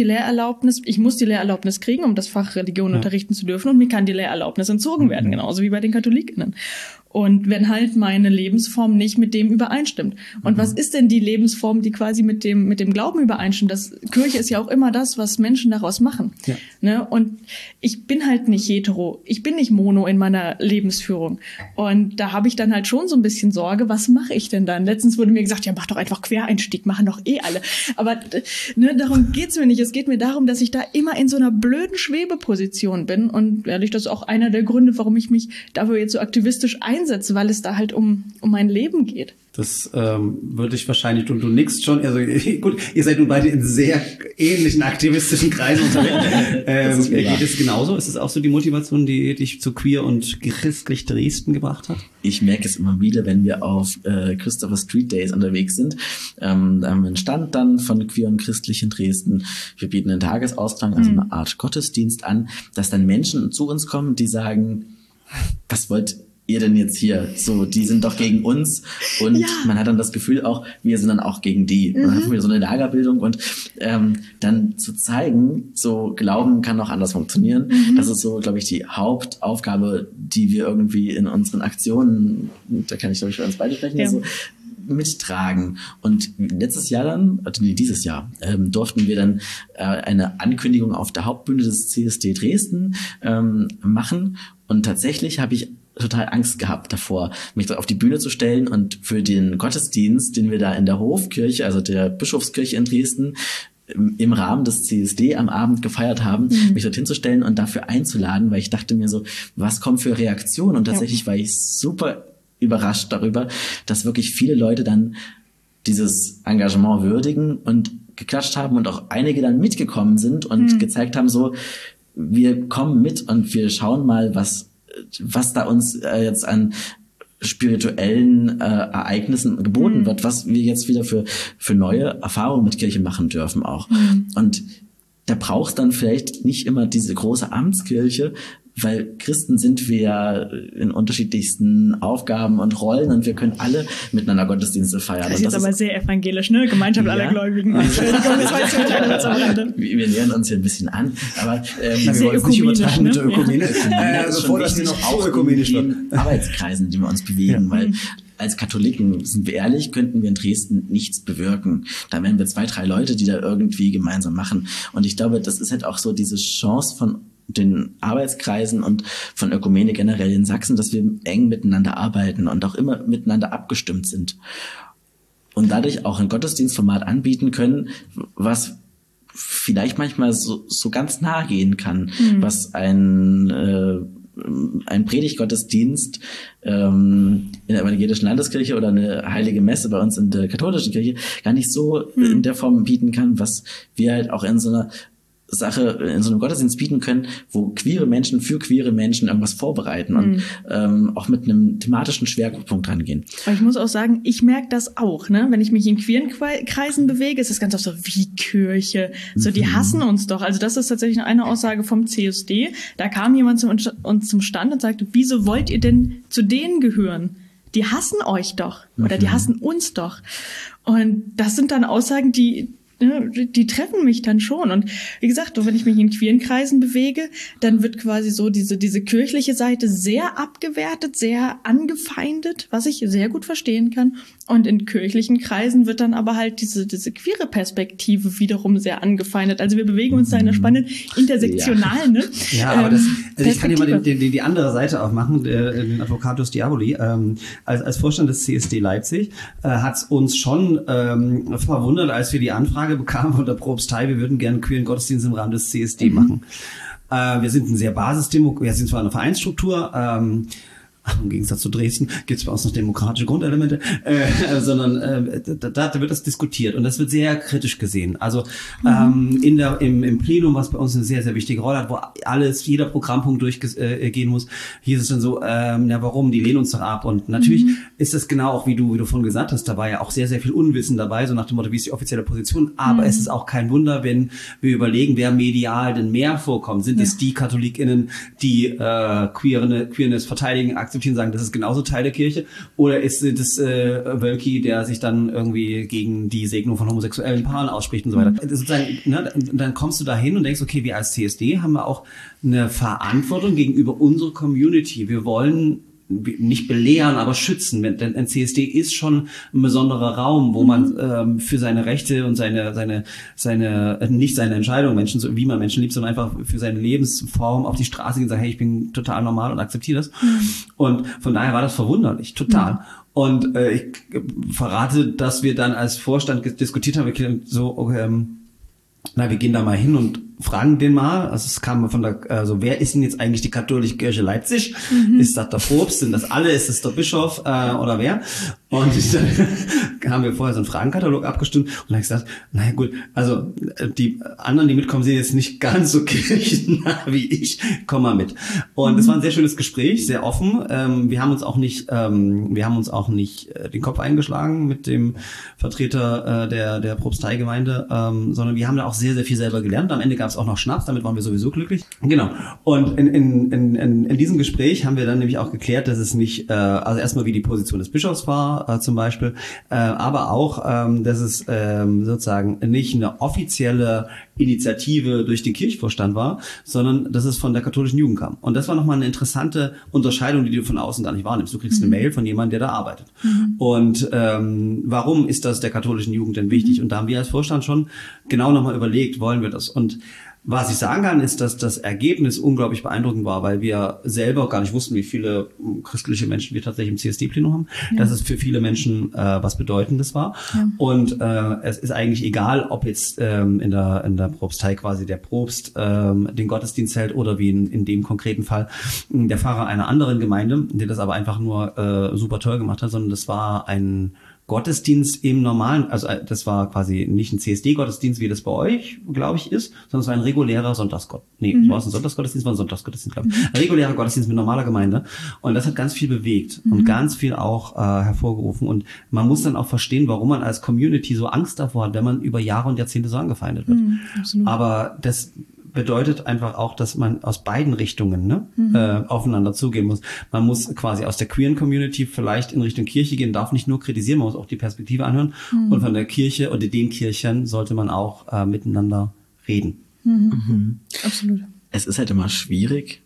ich muss die Lehrerlaubnis kriegen, um das Fach Religion unterrichten zu dürfen, und mir kann die Lehrerlaubnis entzogen werden, genauso wie bei den KatholikInnen. Und wenn halt meine Lebensform nicht mit dem übereinstimmt. Und was ist denn die Lebensform, die quasi mit dem Glauben übereinstimmt? Kirche ist ja auch immer das, was Menschen daraus machen. Ja. Ne? Und ich bin halt nicht hetero. Ich bin nicht mono in meiner Lebensführung. Und da habe ich dann halt schon so ein bisschen Sorge, was mache ich denn dann? Letztens wurde mir gesagt, ja, mach doch einfach Quereinstieg, machen doch alle. Aber darum geht's mir nicht. Es geht mir darum, dass ich da immer in so einer blöden Schwebeposition bin. Und ehrlich, das ist auch einer der Gründe, warum ich mich dafür jetzt so aktivistisch einsetze, weil es da halt um mein Leben geht. Das würde ich wahrscheinlich, du nickst schon, also gut, ihr seid nun beide in sehr ähnlichen aktivistischen Kreisen unterwegs. Geht es genauso? Ist es auch so die Motivation, die dich zu queer und christlich Dresden gebracht hat? Ich merke es immer wieder, wenn wir auf Christopher Street Days unterwegs sind. Da haben wir einen Stand dann von queer und christlich in Dresden. Wir bieten einen Tagesausklang, also eine Art Gottesdienst an, dass dann Menschen zu uns kommen, die sagen, was wollt ihr denn jetzt hier? So, die sind doch gegen uns. Und man hat dann das Gefühl auch, wir sind dann auch gegen die. Und dann haben wir so eine Lagerbildung und dann zu zeigen, so Glauben kann auch anders funktionieren. Das ist so, glaube ich, die Hauptaufgabe, die wir irgendwie in unseren Aktionen, da kann ich, glaube ich, für uns beide sprechen, so mittragen. Und dieses Jahr durften wir dann eine Ankündigung auf der Hauptbühne des CSD Dresden machen. Und tatsächlich habe ich total Angst gehabt davor, mich auf die Bühne zu stellen und für den Gottesdienst, den wir da in der Hofkirche, also der Bischofskirche in Dresden, im Rahmen des CSD am Abend gefeiert haben, mich dorthin zu stellen und dafür einzuladen, weil ich dachte mir so, was kommt für Reaktionen? Und tatsächlich war ich super überrascht darüber, dass wirklich viele Leute dann dieses Engagement würdigen und geklatscht haben und auch einige dann mitgekommen sind und gezeigt haben, so, wir kommen mit und wir schauen mal, was da uns jetzt an spirituellen Ereignissen geboten wird, was wir jetzt wieder für neue Erfahrungen mit Kirche machen dürfen auch. Und da braucht es dann vielleicht nicht immer diese große Amtskirche, weil Christen sind wir ja in unterschiedlichsten Aufgaben und Rollen und wir können alle miteinander Gottesdienste feiern. Das ist jetzt aber sehr evangelisch, ne? Gemeinschaft aller Gläubigen. Wir nähern uns hier ein bisschen an, aber wir wollen es nicht übertreiben mit der Ökumene. Bevor das noch auch ökumenisch wird. Arbeitskreisen, in denen wir uns bewegen, weil als Katholiken, sind wir ehrlich, könnten wir in Dresden nichts bewirken. Da wären wir 2, 3 Leute, die da irgendwie gemeinsam machen. Und ich glaube, das ist halt auch so diese Chance von den Arbeitskreisen und von Ökumene generell in Sachsen, dass wir eng miteinander arbeiten und auch immer miteinander abgestimmt sind. Und dadurch auch ein Gottesdienstformat anbieten können, was vielleicht manchmal so ganz nahe gehen kann, was ein Predigtgottesdienst in der evangelischen Landeskirche oder eine heilige Messe bei uns in der katholischen Kirche gar nicht so in der Form bieten kann, was wir halt auch in so einer Sache, in so einem Gottesdienst bieten können, wo queere Menschen für queere Menschen irgendwas vorbereiten und auch mit einem thematischen Schwerpunkt rangehen. Aber ich muss auch sagen, ich merke das auch, ne? Wenn ich mich in queeren Kreisen bewege, ist das ganz oft so, wie Kirche. So, die hassen uns doch. Also das ist tatsächlich eine Aussage vom CSD. Da kam jemand zu uns zum Stand und sagte, wieso wollt ihr denn zu denen gehören? Die hassen euch doch. Oder die hassen uns doch. Und das sind dann Aussagen, die treffen mich dann schon. Und wie gesagt, wenn ich mich in queeren Kreisen bewege, dann wird quasi so diese kirchliche Seite sehr abgewertet, sehr angefeindet, was ich sehr gut verstehen kann. Und in kirchlichen Kreisen wird dann aber halt diese queere Perspektive wiederum sehr angefeindet. Also wir bewegen uns da in einer spannenden intersektionalen aber ich kann hier mal die andere Seite auch machen, den Advocatus Diaboli. Als Vorstand des CSD Leipzig hat es uns schon verwundert, als wir die Anfrage bekamen von der Propstei, wir würden gerne einen queeren Gottesdienst im Rahmen des CSD machen. Wir sind ein sehr wir sind zwar eine Vereinsstruktur, im Gegensatz zu Dresden gibt es bei uns noch demokratische Grundelemente, sondern da wird das diskutiert und das wird sehr kritisch gesehen. Also im Plenum, was bei uns eine sehr, sehr wichtige Rolle hat, wo jeder Programmpunkt durchgehen muss, hier ist es dann so, warum, die lehnen uns doch ab. Und natürlich ist das genau auch, wie du vorhin gesagt hast, da war ja auch sehr, sehr viel Unwissen dabei, so nach dem Motto, wie ist die offizielle Position. Aber es ist auch kein Wunder, wenn wir überlegen, wer medial denn mehr vorkommt. Sind es die KatholikInnen, die Queerness verteidigen, akzeptieren, sagen, das ist genauso Teil der Kirche, oder ist es Wölki, der sich dann irgendwie gegen die Segnung von homosexuellen Paaren ausspricht und so weiter. Sozusagen, dann kommst du da hin und denkst, okay, wir als CSD haben wir auch eine Verantwortung gegenüber unserer Community. Wir wollen nicht belehren, aber schützen. Denn ein CSD ist schon ein besonderer Raum, wo man für seine Rechte und nicht seine Entscheidung, wie man Menschen liebt, sondern einfach für seine Lebensform auf die Straße gehen und sagen, hey, ich bin total normal und akzeptiere das. Und von daher war das verwunderlich, total. Und ich verrate, dass wir dann als Vorstand diskutiert haben, wir gehen da mal hin und fragen den mal. Also es kam von wer ist denn jetzt eigentlich die katholische Kirche Leipzig? Ist das der Propst? Sind das alle? Ist es der Bischof oder wer? Und dann haben wir vorher so einen Fragenkatalog abgestimmt und dann habe ich gesagt, naja gut, also die anderen, die mitkommen, sind jetzt nicht ganz so kirchennah wie ich. Komm mal mit. Und es war ein sehr schönes Gespräch, sehr offen. Wir haben uns auch nicht den Kopf eingeschlagen mit dem Vertreter der Propsteigemeinde, sondern wir haben da auch sehr, sehr viel selber gelernt. Am Ende gab es auch noch Schnaps, damit waren wir sowieso glücklich. Genau. Und in diesem Gespräch haben wir dann nämlich auch geklärt, dass es nicht, also erstmal wie die Position des Bischofs war, zum Beispiel, aber auch, dass es sozusagen nicht eine offizielle Initiative durch den Kirchvorstand war, sondern dass es von der katholischen Jugend kam. Und das war nochmal eine interessante Unterscheidung, die du von außen gar nicht wahrnimmst. Du kriegst eine Mail von jemandem, der da arbeitet. Und warum ist das der katholischen Jugend denn wichtig? Und da haben wir als Vorstand schon genau nochmal überlegt, wollen wir das? Und was ich sagen kann, ist, dass das Ergebnis unglaublich beeindruckend war, weil wir selber gar nicht wussten, wie viele christliche Menschen wir tatsächlich im CSD-Plenum haben. Ja. Dass es für viele Menschen was Bedeutendes war. Ja. Und es ist eigentlich egal, ob jetzt in der Propstei quasi der Propst den Gottesdienst hält oder wie in dem konkreten Fall der Pfarrer einer anderen Gemeinde, der das aber einfach nur super toll gemacht hat, sondern das war ein Gottesdienst im normalen, also das war quasi nicht ein CSD-Gottesdienst, wie das bei euch, glaube ich, ist, sondern es war ein regulärer Sonntagsgottesdienst. Nee, war es ein Sonntagsgottesdienst, war ein Sonntagsgottesdienst, glaube ich. Ein regulärer Gottesdienst mit normaler Gemeinde. Und das hat ganz viel bewegt und ganz viel auch hervorgerufen. Und man muss dann auch verstehen, warum man als Community so Angst davor hat, wenn man über Jahre und Jahrzehnte so angefeindet wird. Aber das bedeutet einfach auch, dass man aus beiden Richtungen aufeinander zugehen muss. Man muss quasi aus der queeren Community vielleicht in Richtung Kirche gehen, darf nicht nur kritisieren, man muss auch die Perspektive anhören. Und von der Kirche oder den Kirchen sollte man auch miteinander reden. Absolut. Es ist halt immer schwierig,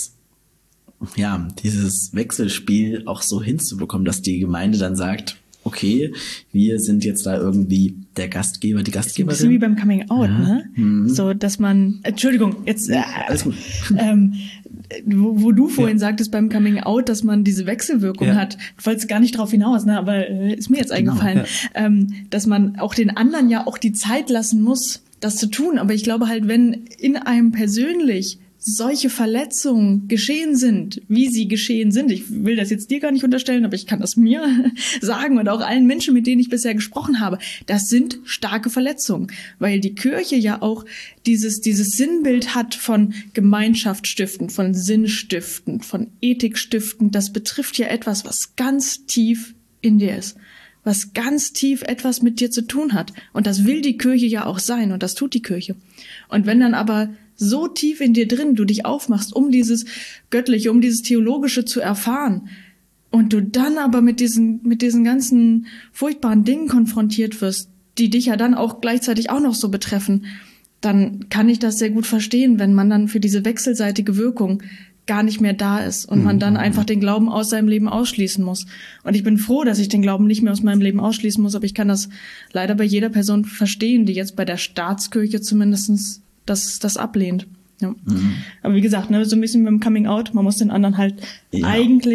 dieses Wechselspiel auch so hinzubekommen, dass die Gemeinde dann sagt, okay, wir sind jetzt da irgendwie der Gastgeber, die Gastgeberin. Das ist ein bisschen wie beim Coming Out, ne? So, dass man, Entschuldigung, jetzt, alles gut. Wo du vorhin sagtest beim Coming Out, dass man diese Wechselwirkung hat. Du wolltest gar nicht drauf hinaus, ne? Aber ist mir jetzt eingefallen, dass man auch den anderen ja auch die Zeit lassen muss, das zu tun. Aber ich glaube halt, wenn in einem persönlich solche Verletzungen geschehen sind, wie sie geschehen sind. Ich will das jetzt dir gar nicht unterstellen, aber ich kann das mir sagen und auch allen Menschen, mit denen ich bisher gesprochen habe. Das sind starke Verletzungen, weil die Kirche ja auch dieses Sinnbild hat von Gemeinschaft stiften, von Sinn stiften, von Ethik stiften. Das betrifft ja etwas, was ganz tief in dir ist, was ganz tief etwas mit dir zu tun hat. Und das will die Kirche ja auch sein und das tut die Kirche. Und wenn dann aber so tief in dir drin du dich aufmachst, um dieses Göttliche, um dieses Theologische zu erfahren und du dann aber mit diesen ganzen furchtbaren Dingen konfrontiert wirst, die dich ja dann auch gleichzeitig auch noch so betreffen, dann kann ich das sehr gut verstehen, wenn man dann für diese wechselseitige Wirkung gar nicht mehr da ist und man dann einfach den Glauben aus seinem Leben ausschließen muss. Und ich bin froh, dass ich den Glauben nicht mehr aus meinem Leben ausschließen muss, aber ich kann das leider bei jeder Person verstehen, die jetzt bei der Staatskirche zumindest das ablehnt. Ja. Aber wie gesagt, so ein bisschen beim Coming Out, man muss den anderen halt eigentlich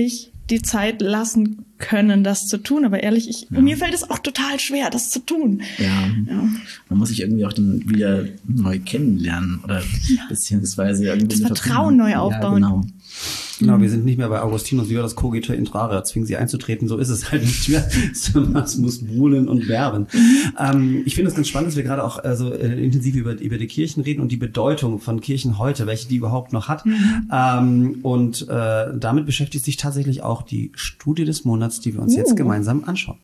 die Zeit lassen können, das zu tun. Aber ehrlich, mir fällt es auch total schwer, das zu tun. Ja. Man muss sich irgendwie auch dann wieder neu kennenlernen oder beziehungsweise irgendwie das Vertrauen neu aufbauen. Ja, Genau, wir sind nicht mehr bei Augustinus Violas Cogito intrare, zwingen sie einzutreten, so ist es halt nicht mehr, sondern es muss buhlen und werben. Ich finde es ganz spannend, dass wir gerade auch so intensiv über die Kirchen reden und die Bedeutung von Kirchen heute, welche die überhaupt noch hat. Und damit beschäftigt sich tatsächlich auch die Studie des Monats, die wir uns jetzt gemeinsam anschauen.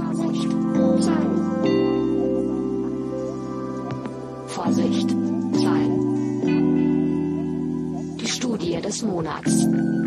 Vorsicht, Zahlen. Die Studie des Monats.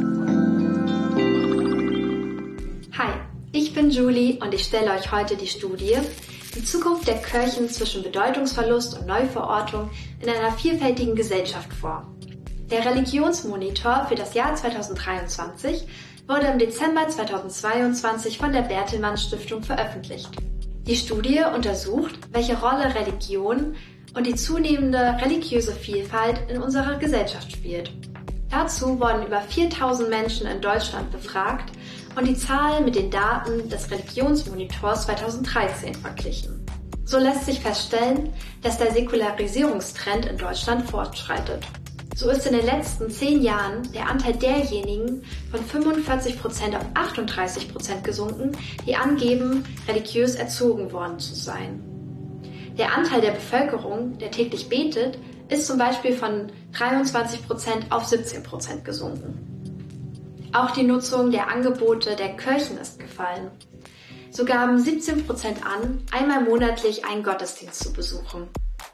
Hi, ich bin Julie und ich stelle euch heute die Studie Die Zukunft der Kirchen zwischen Bedeutungsverlust und Neuverortung in einer vielfältigen Gesellschaft vor. Der Religionsmonitor für das Jahr 2023 wurde im Dezember 2022 von der Bertelsmann Stiftung veröffentlicht. Die Studie untersucht, welche Rolle Religion und die zunehmende religiöse Vielfalt in unserer Gesellschaft spielt. Dazu wurden über 4000 Menschen in Deutschland befragt und die Zahlen mit den Daten des Religionsmonitors 2013 verglichen. So lässt sich feststellen, dass der Säkularisierungstrend in Deutschland fortschreitet. So ist in den letzten 10 Jahren der Anteil derjenigen von 45% auf 38% gesunken, die angeben, religiös erzogen worden zu sein. Der Anteil der Bevölkerung, der täglich betet, ist zum Beispiel von 23% auf 17% gesunken. Auch die Nutzung der Angebote der Kirchen ist gefallen. So gaben 17% an, einmal monatlich einen Gottesdienst zu besuchen.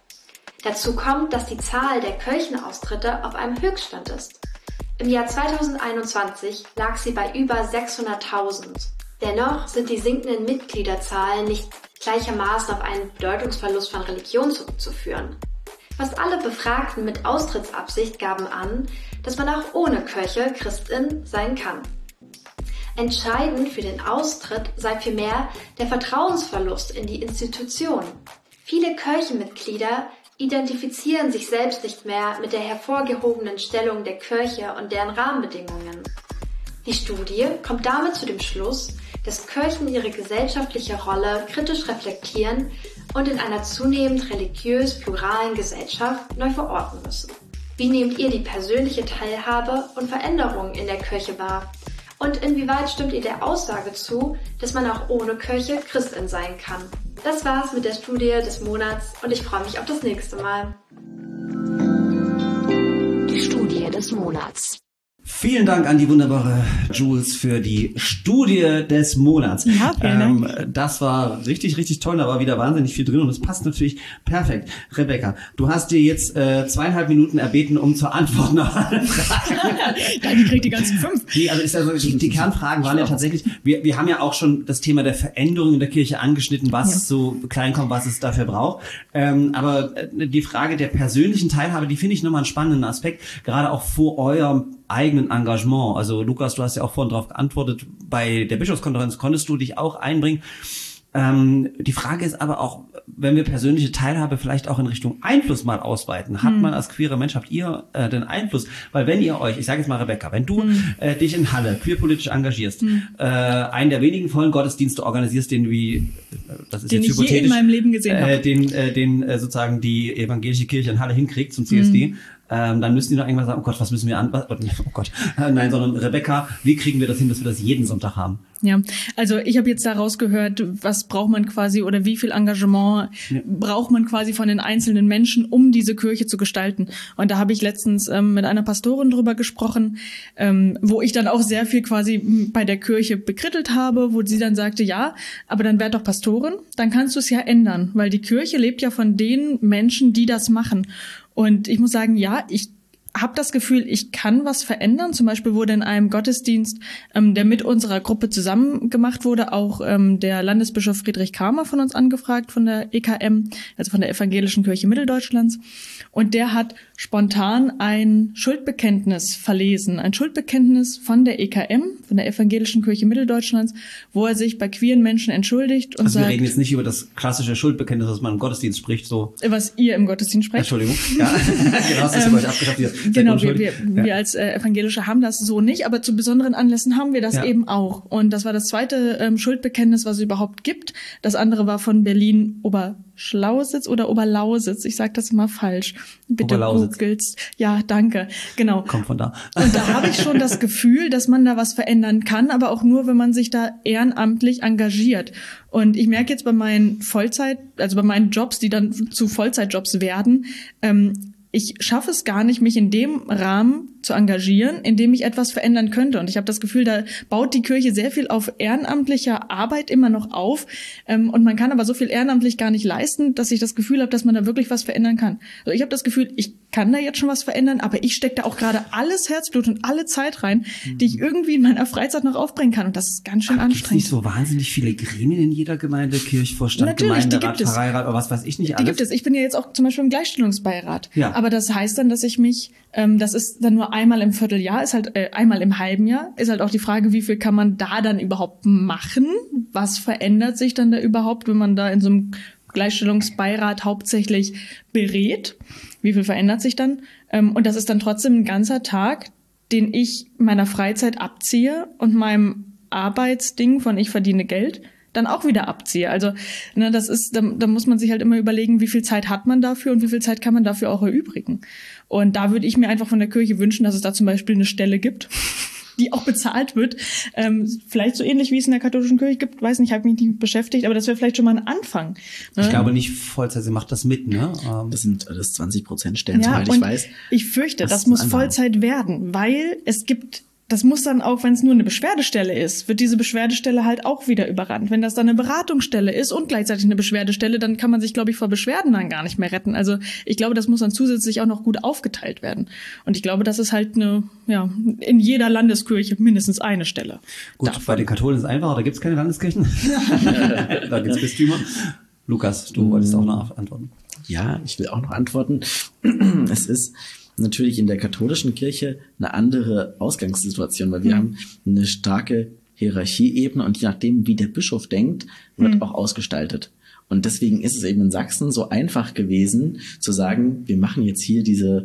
Dazu kommt, dass die Zahl der Kirchenaustritte auf einem Höchststand ist. Im Jahr 2021 lag sie bei über 600.000. Dennoch sind die sinkenden Mitgliederzahlen nicht gleichermaßen auf einen Bedeutungsverlust von Religion zurückzuführen. Fast alle Befragten mit Austrittsabsicht gaben an, dass man auch ohne Kirche Christin sein kann. Entscheidend für den Austritt sei vielmehr der Vertrauensverlust in die Institution. Viele Kirchenmitglieder identifizieren sich selbst nicht mehr mit der hervorgehobenen Stellung der Kirche und deren Rahmenbedingungen. Die Studie kommt damit zu dem Schluss, dass Kirchen ihre gesellschaftliche Rolle kritisch reflektieren und in einer zunehmend religiös pluralen Gesellschaft neu verorten müssen. Wie nehmt ihr die persönliche Teilhabe und Veränderungen in der Kirche wahr? Und inwieweit stimmt ihr der Aussage zu, dass man auch ohne Kirche Christin sein kann? Das war's mit der Studie des Monats und ich freue mich auf das nächste Mal. Die Studie des Monats. Vielen Dank an die wunderbare Jules für die Studie des Monats. Ja, vielen Dank. Das war richtig, richtig toll. Da war wieder wahnsinnig viel drin und es passt natürlich perfekt. Rebecca, du hast dir jetzt 2,5 Minuten erbeten, um zur Antwort nach allen Fragen. Dann kriegt die ganzen 5. Nee, also ist also die Kernfragen waren ja tatsächlich, wir haben ja auch schon das Thema der Veränderung in der Kirche angeschnitten, was so klein kommt, was es dafür braucht. Aber die Frage der persönlichen Teilhabe, die finde ich nochmal einen spannenden Aspekt, gerade auch vor eurem eigenen Engagement. Also Lukas, du hast ja auch vorhin darauf geantwortet, bei der Bischofskonferenz konntest du dich auch einbringen. Die Frage ist aber auch, wenn wir persönliche Teilhabe vielleicht auch in Richtung Einfluss mal ausweiten, hat man als queerer Mensch, habt ihr den Einfluss? Weil wenn ihr euch, ich sage jetzt mal Rebecca, wenn du dich in Halle queerpolitisch engagierst, einen der wenigen vollen Gottesdienste organisierst, das ist den jetzt ich hypothetisch, je in meinem Leben gesehen habe. den sozusagen die evangelische Kirche in Halle hinkriegt zum CSD, dann müssen die doch irgendwann sagen, oh Gott, was müssen wir nein, sondern Rebecca, wie kriegen wir das hin, dass wir das jeden Sonntag haben? Ja, also ich habe jetzt da rausgehört, was braucht man quasi oder wie viel Engagement braucht man quasi von den einzelnen Menschen, um diese Kirche zu gestalten. Und da habe ich letztens mit einer Pastorin drüber gesprochen, wo ich dann auch sehr viel quasi bei der Kirche bekrittelt habe, wo sie dann sagte, ja, aber dann werd doch Pastorin, dann kannst du es ja ändern, weil die Kirche lebt ja von den Menschen, die das machen. Und ich muss sagen, ja, ich habe das Gefühl, ich kann was verändern. Zum Beispiel wurde in einem Gottesdienst, der mit unserer Gruppe zusammen gemacht wurde, auch der Landesbischof Friedrich Kramer von uns angefragt, von der EKM, also von der Evangelischen Kirche Mitteldeutschlands. Und der hat spontan ein Schuldbekenntnis verlesen. Ein Schuldbekenntnis von der EKM, von der Evangelischen Kirche Mitteldeutschlands, wo er sich bei queeren Menschen entschuldigt und also sagt... wir reden jetzt nicht über das klassische Schuldbekenntnis, das man im Gottesdienst spricht, so... Was ihr im Gottesdienst sprecht. Entschuldigung. Ja, genau, das ist ja heute abgeschafft. Genau, wir als Evangelische haben das so nicht, aber zu besonderen Anlässen haben wir das eben auch. Und das war das zweite Schuldbekenntnis, was es überhaupt gibt. Das andere war von Berlin Oberschlausitz oder Oberlausitz. Ich sage das immer falsch. Bitte googelst. Ja, danke. Genau. Kommt von da. Und da habe ich schon das Gefühl, dass man da was verändern kann, aber auch nur, wenn man sich da ehrenamtlich engagiert. Und ich merke jetzt bei meinen bei meinen Jobs, die dann zu Vollzeitjobs werden, ich schaffe es gar nicht, mich in dem Rahmen zu engagieren, in dem ich etwas verändern könnte. Und ich habe das Gefühl, da baut die Kirche sehr viel auf ehrenamtlicher Arbeit immer noch auf. Und man kann aber so viel ehrenamtlich gar nicht leisten, dass ich das Gefühl habe, dass man da wirklich was verändern kann. Also ich habe das Gefühl, ich kann da jetzt schon was verändern, aber ich stecke da auch gerade alles Herzblut und alle Zeit rein, die ich irgendwie in meiner Freizeit noch aufbringen kann. Und das ist ganz schön anstrengend. Gibt's nicht so wahnsinnig viele Gremien in jeder Gemeinde, Kirchvorstand, Gemeinderat, Pfarreirat oder was weiß ich nicht alles? Die gibt es. Ich bin ja jetzt auch zum Beispiel im Gleichstellungsbeirat. Ja. Aber das heißt dann, dass ich mich, das ist dann nur einmal im Vierteljahr, ist halt einmal im halben Jahr, ist halt auch die Frage, wie viel kann man da dann überhaupt machen? Was verändert sich dann da überhaupt, wenn man da in so einem Gleichstellungsbeirat hauptsächlich berät? Wie viel verändert sich dann? Und das ist dann trotzdem ein ganzer Tag, den ich meiner Freizeit abziehe und meinem Arbeitsding von ich verdiene Geld dann auch wieder abziehe. Also das ist, da muss man sich halt immer überlegen, wie viel Zeit hat man dafür und wie viel Zeit kann man dafür auch erübrigen. Und da würde ich mir einfach von der Kirche wünschen, dass es da zum Beispiel eine Stelle gibt, die auch bezahlt wird. Vielleicht so ähnlich wie es in der katholischen Kirche gibt, weiß nicht, ich habe mich nicht beschäftigt, aber das wäre vielleicht schon mal ein Anfang. Ne? Ich glaube nicht Vollzeit, sie macht das mit, ne? Das sind 20% Stellen, soweit ich weiß. Ich fürchte, das muss Vollzeit werden, weil es gibt... Das muss dann auch, wenn es nur eine Beschwerdestelle ist, wird diese Beschwerdestelle halt auch wieder überrannt. Wenn das dann eine Beratungsstelle ist und gleichzeitig eine Beschwerdestelle, dann kann man sich, glaube ich, vor Beschwerden dann gar nicht mehr retten. Also ich glaube, das muss dann zusätzlich auch noch gut aufgeteilt werden. Und ich glaube, das ist halt in jeder Landeskirche mindestens eine Stelle. Gut, bei den Katholen ist es einfacher, da gibt es keine Landeskirchen. Da gibt es Bistümer. Lukas, du wolltest auch noch antworten. Ja, ich will auch noch antworten. Es ist natürlich in der katholischen Kirche eine andere Ausgangssituation, weil wir haben eine starke Hierarchieebene und je nachdem, wie der Bischof denkt, wird auch ausgestaltet. Und deswegen ist es eben in Sachsen so einfach gewesen, zu sagen, wir machen jetzt hier diese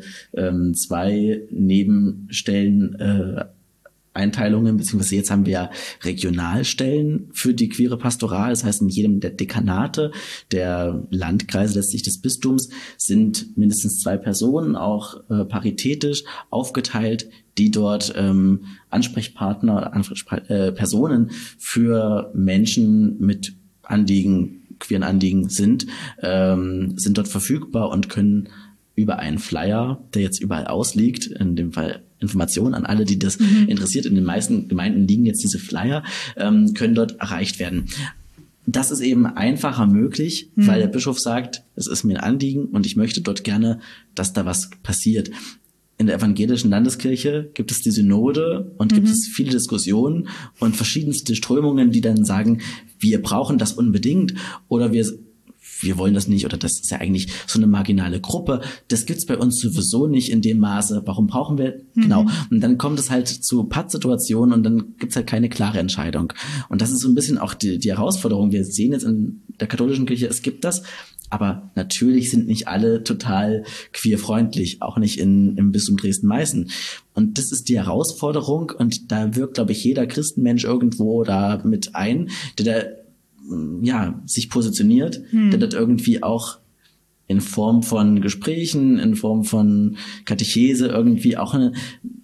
2 Nebenstellen Einteilungen, beziehungsweise jetzt haben wir ja Regionalstellen für die queere Pastoral. Das heißt, in jedem der Dekanate, der Landkreise letztlich des Bistums, sind mindestens 2 Personen, auch paritätisch aufgeteilt, die dort Ansprechpartner, Personen für Menschen mit queeren Anliegen sind dort verfügbar und können über einen Flyer, der jetzt überall ausliegt, in dem Fall Informationen an alle, die das interessiert. In den meisten Gemeinden liegen jetzt diese Flyer, können dort erreicht werden. Das ist eben einfacher möglich, weil der Bischof sagt, es ist mir ein Anliegen und ich möchte dort gerne, dass da was passiert. In der evangelischen Landeskirche gibt es die Synode und gibt es viele Diskussionen und verschiedenste Strömungen, die dann sagen, wir brauchen das unbedingt oder wir wollen das nicht oder das ist ja eigentlich so eine marginale Gruppe. Das gibt's bei uns sowieso nicht in dem Maße. Warum brauchen wir? Genau. Und dann kommt es halt zu Pattsituationen und dann gibt's halt keine klare Entscheidung. Und das ist so ein bisschen auch die Herausforderung. Wir sehen jetzt in der katholischen Kirche, es gibt das, aber natürlich sind nicht alle total queerfreundlich, auch nicht im Bistum Dresden-Meißen. Und das ist die Herausforderung und da wirkt, glaube ich, jeder Christenmensch irgendwo da mit ein, der sich positioniert, der dort irgendwie auch in Form von Gesprächen, in Form von Katechese irgendwie auch ein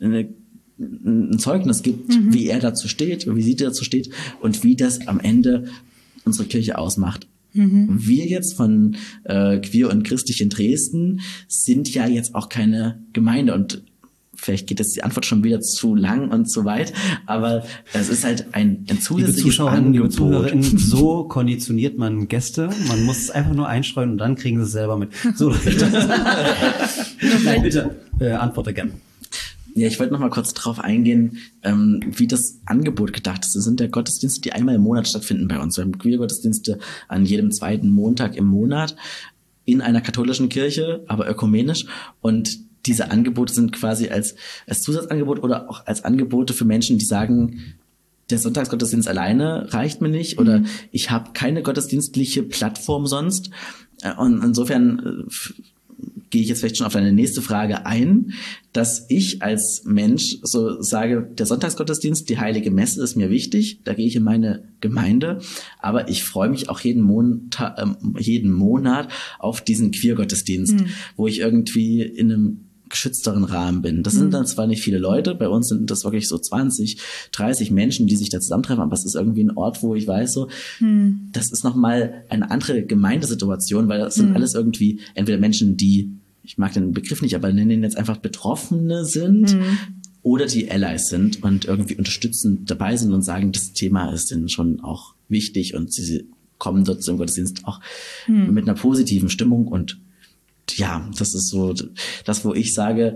Zeugnis gibt, wie er dazu steht, wie sie dazu steht und wie das am Ende unsere Kirche ausmacht. Wir jetzt von Queer und Christlich in Dresden sind ja jetzt auch keine Gemeinde und vielleicht geht jetzt die Antwort schon wieder zu lang und zu weit, aber es ist halt ein zusätzliches Angebot. Liebe Zuhörerinnen, so konditioniert man Gäste. Man muss es einfach nur einstreuen und dann kriegen sie es selber mit. So, Nein, bitte, antworte gerne. Ja, ich wollte noch mal kurz drauf eingehen, wie das Angebot gedacht ist. Das sind ja Gottesdienste, die einmal im Monat stattfinden bei uns. Wir haben Queer-Gottesdienste an jedem 2. Montag im Monat in einer katholischen Kirche, aber ökumenisch. Und diese Angebote sind quasi als Zusatzangebot oder auch als Angebote für Menschen, die sagen, der Sonntagsgottesdienst alleine reicht mir nicht oder ich habe keine gottesdienstliche Plattform sonst. Und insofern gehe ich jetzt vielleicht schon auf deine nächste Frage ein, dass ich als Mensch so sage, der Sonntagsgottesdienst, die heilige Messe ist mir wichtig, da gehe ich in meine Gemeinde, aber ich freue mich auch jeden Monat auf diesen Queer-Gottesdienst, wo ich irgendwie in einem geschützteren Rahmen bin. Das sind dann zwar nicht viele Leute, bei uns sind das wirklich so 20, 30 Menschen, die sich da zusammentreffen, aber es ist irgendwie ein Ort, wo ich weiß so, das ist nochmal eine andere Gemeindesituation, weil das sind alles irgendwie entweder Menschen, die, ich mag den Begriff nicht, aber nennen ihn jetzt einfach Betroffene sind oder die Allies sind und irgendwie unterstützend dabei sind und sagen, das Thema ist ihnen schon auch wichtig und sie kommen dort zum Gottesdienst auch mit einer positiven Stimmung und ja, das ist so das, wo ich sage,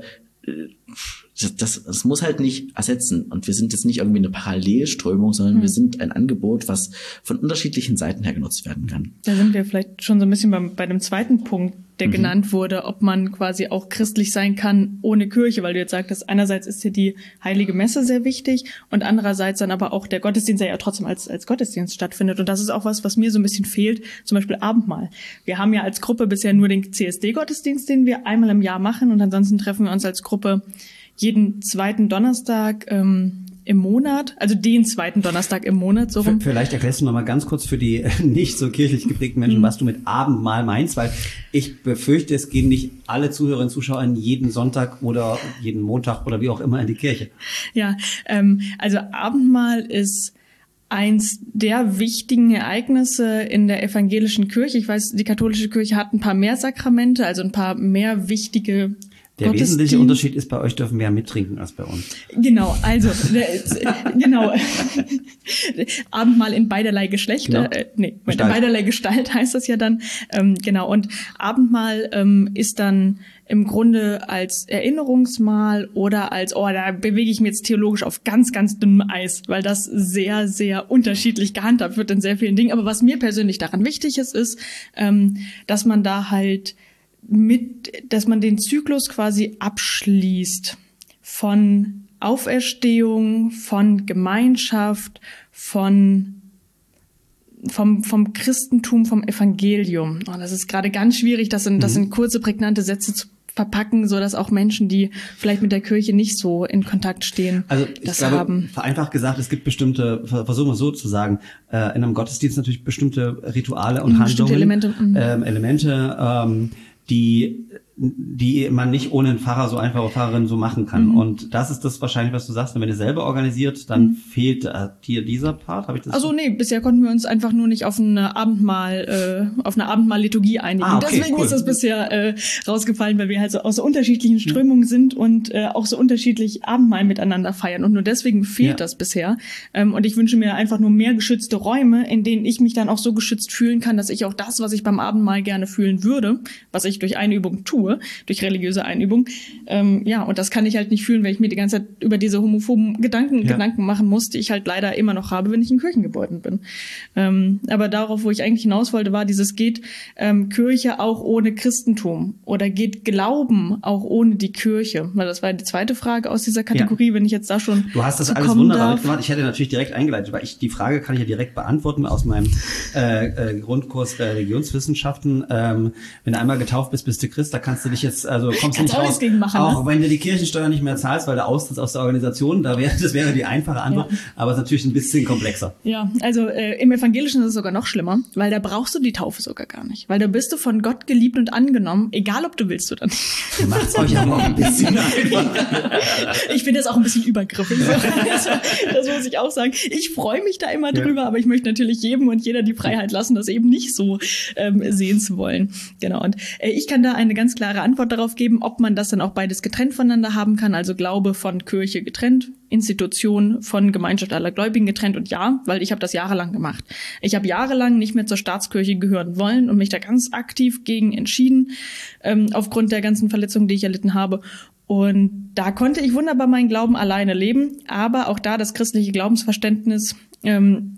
das muss halt nicht ersetzen. Und wir sind jetzt nicht irgendwie eine Parallelströmung, sondern wir sind ein Angebot, was von unterschiedlichen Seiten her genutzt werden kann. Da sind wir vielleicht schon so ein bisschen bei dem zweiten Punkt, der genannt wurde, ob man quasi auch christlich sein kann ohne Kirche, weil du jetzt sagtest, einerseits ist hier die heilige Messe sehr wichtig und andererseits dann aber auch der Gottesdienst, der ja trotzdem als Gottesdienst stattfindet. Und das ist auch was mir so ein bisschen fehlt, zum Beispiel Abendmahl. Wir haben ja als Gruppe bisher nur den CSD-Gottesdienst, den wir einmal im Jahr machen und ansonsten treffen wir uns als Gruppe jeden zweiten Donnerstag im Monat, also den zweiten Donnerstag im Monat, so rum. Vielleicht erklärst du noch mal ganz kurz für die nicht so kirchlich geprägten Menschen, was du mit Abendmahl meinst, weil ich befürchte, es gehen nicht alle Zuhörerinnen und Zuschauer jeden Sonntag oder jeden Montag oder wie auch immer in die Kirche. Ja, also Abendmahl ist eins der wichtigen Ereignisse in der evangelischen Kirche. Ich weiß, die katholische Kirche hat ein paar mehr Sakramente, also ein paar mehr wichtige Der wesentliche Unterschied ist, bei euch dürfen wir ja mittrinken als bei uns. Genau, also genau. Abendmahl in beiderlei Geschlecht. Genau. In beiderlei Gestalt heißt das ja dann. Genau. Und Abendmahl ist dann im Grunde als Erinnerungsmahl oder als, da bewege ich mich jetzt theologisch auf ganz, ganz dünnem Eis, weil das sehr, sehr unterschiedlich gehandhabt wird in sehr vielen Dingen. Aber was mir persönlich daran wichtig ist, dass man da halt dass man den Zyklus quasi abschließt von Auferstehung, von Gemeinschaft, vom Christentum, vom Evangelium. Und das ist gerade ganz schwierig, das in kurze, prägnante Sätze zu verpacken, so dass auch Menschen, die vielleicht mit der Kirche nicht so in Kontakt stehen, also ich glaube, vereinfacht gesagt, es gibt bestimmte, versuchen wir so zu sagen, in einem Gottesdienst natürlich bestimmte Rituale und Handlungen, Elemente, die man nicht ohne einen Pfarrer so einfach oder Pfarrerin so machen kann. Und das ist das wahrscheinlich, was du sagst, wenn ihr selber organisiert, dann fehlt dir dieser Part. Habe ich das? Also nee, bisher konnten wir uns einfach nur nicht auf eine Abendmahl-Liturgie einigen. Okay, deswegen ist das bisher rausgefallen, weil wir halt so aus so unterschiedlichen Strömungen sind und auch so unterschiedlich Abendmahl miteinander feiern. Und nur deswegen fehlt das bisher. Und ich wünsche mir einfach nur mehr geschützte Räume, in denen ich mich dann auch so geschützt fühlen kann, dass ich auch das, was ich beim Abendmahl gerne fühlen würde, was ich durch Einübung tue, durch religiöse Einübung. Und das kann ich halt nicht fühlen, weil ich mir die ganze Zeit über diese homophoben Gedanken machen muss, die ich halt leider immer noch habe, wenn ich in Kirchengebäuden bin. Aber darauf, wo ich eigentlich hinaus wollte, war geht Kirche auch ohne Christentum oder geht Glauben auch ohne die Kirche? Weil das war die zweite Frage aus dieser Kategorie, wenn ich jetzt da schon Du hast das alles wunderbar mitgemacht. Ich hätte natürlich direkt eingeleitet, weil die Frage kann ich ja direkt beantworten aus meinem Grundkurs Religionswissenschaften. Wenn du einmal getauft bist du Christ, da kannst du dich jetzt, also kommst nicht raus, auch wenn du die Kirchensteuer nicht mehr zahlst, weil du austrittst aus der Organisation, das wäre die einfache Antwort, aber es ist natürlich ein bisschen komplexer. Ja, also im Evangelischen ist es sogar noch schlimmer, weil da brauchst du die Taufe sogar gar nicht, weil da bist du von Gott geliebt und angenommen, egal ob du willst oder nicht. Macht's euch aber auch ein bisschen einfach. Ich finde das auch ein bisschen übergriffig. Das muss ich auch sagen. Ich freue mich da immer drüber, aber ich möchte natürlich jedem und jeder die Freiheit lassen, das eben nicht so sehen zu wollen. Genau. Und ich kann da eine ganz klare Antwort darauf geben, ob man das dann auch beides getrennt voneinander haben kann, also Glaube von Kirche getrennt, Institution von Gemeinschaft aller Gläubigen getrennt und ja, weil ich habe das jahrelang gemacht. Ich habe jahrelang nicht mehr zur Staatskirche gehören wollen und mich da ganz aktiv gegen entschieden, aufgrund der ganzen Verletzungen, die ich erlitten habe. Und da konnte ich wunderbar meinen Glauben alleine leben, aber auch da das christliche Glaubensverständnis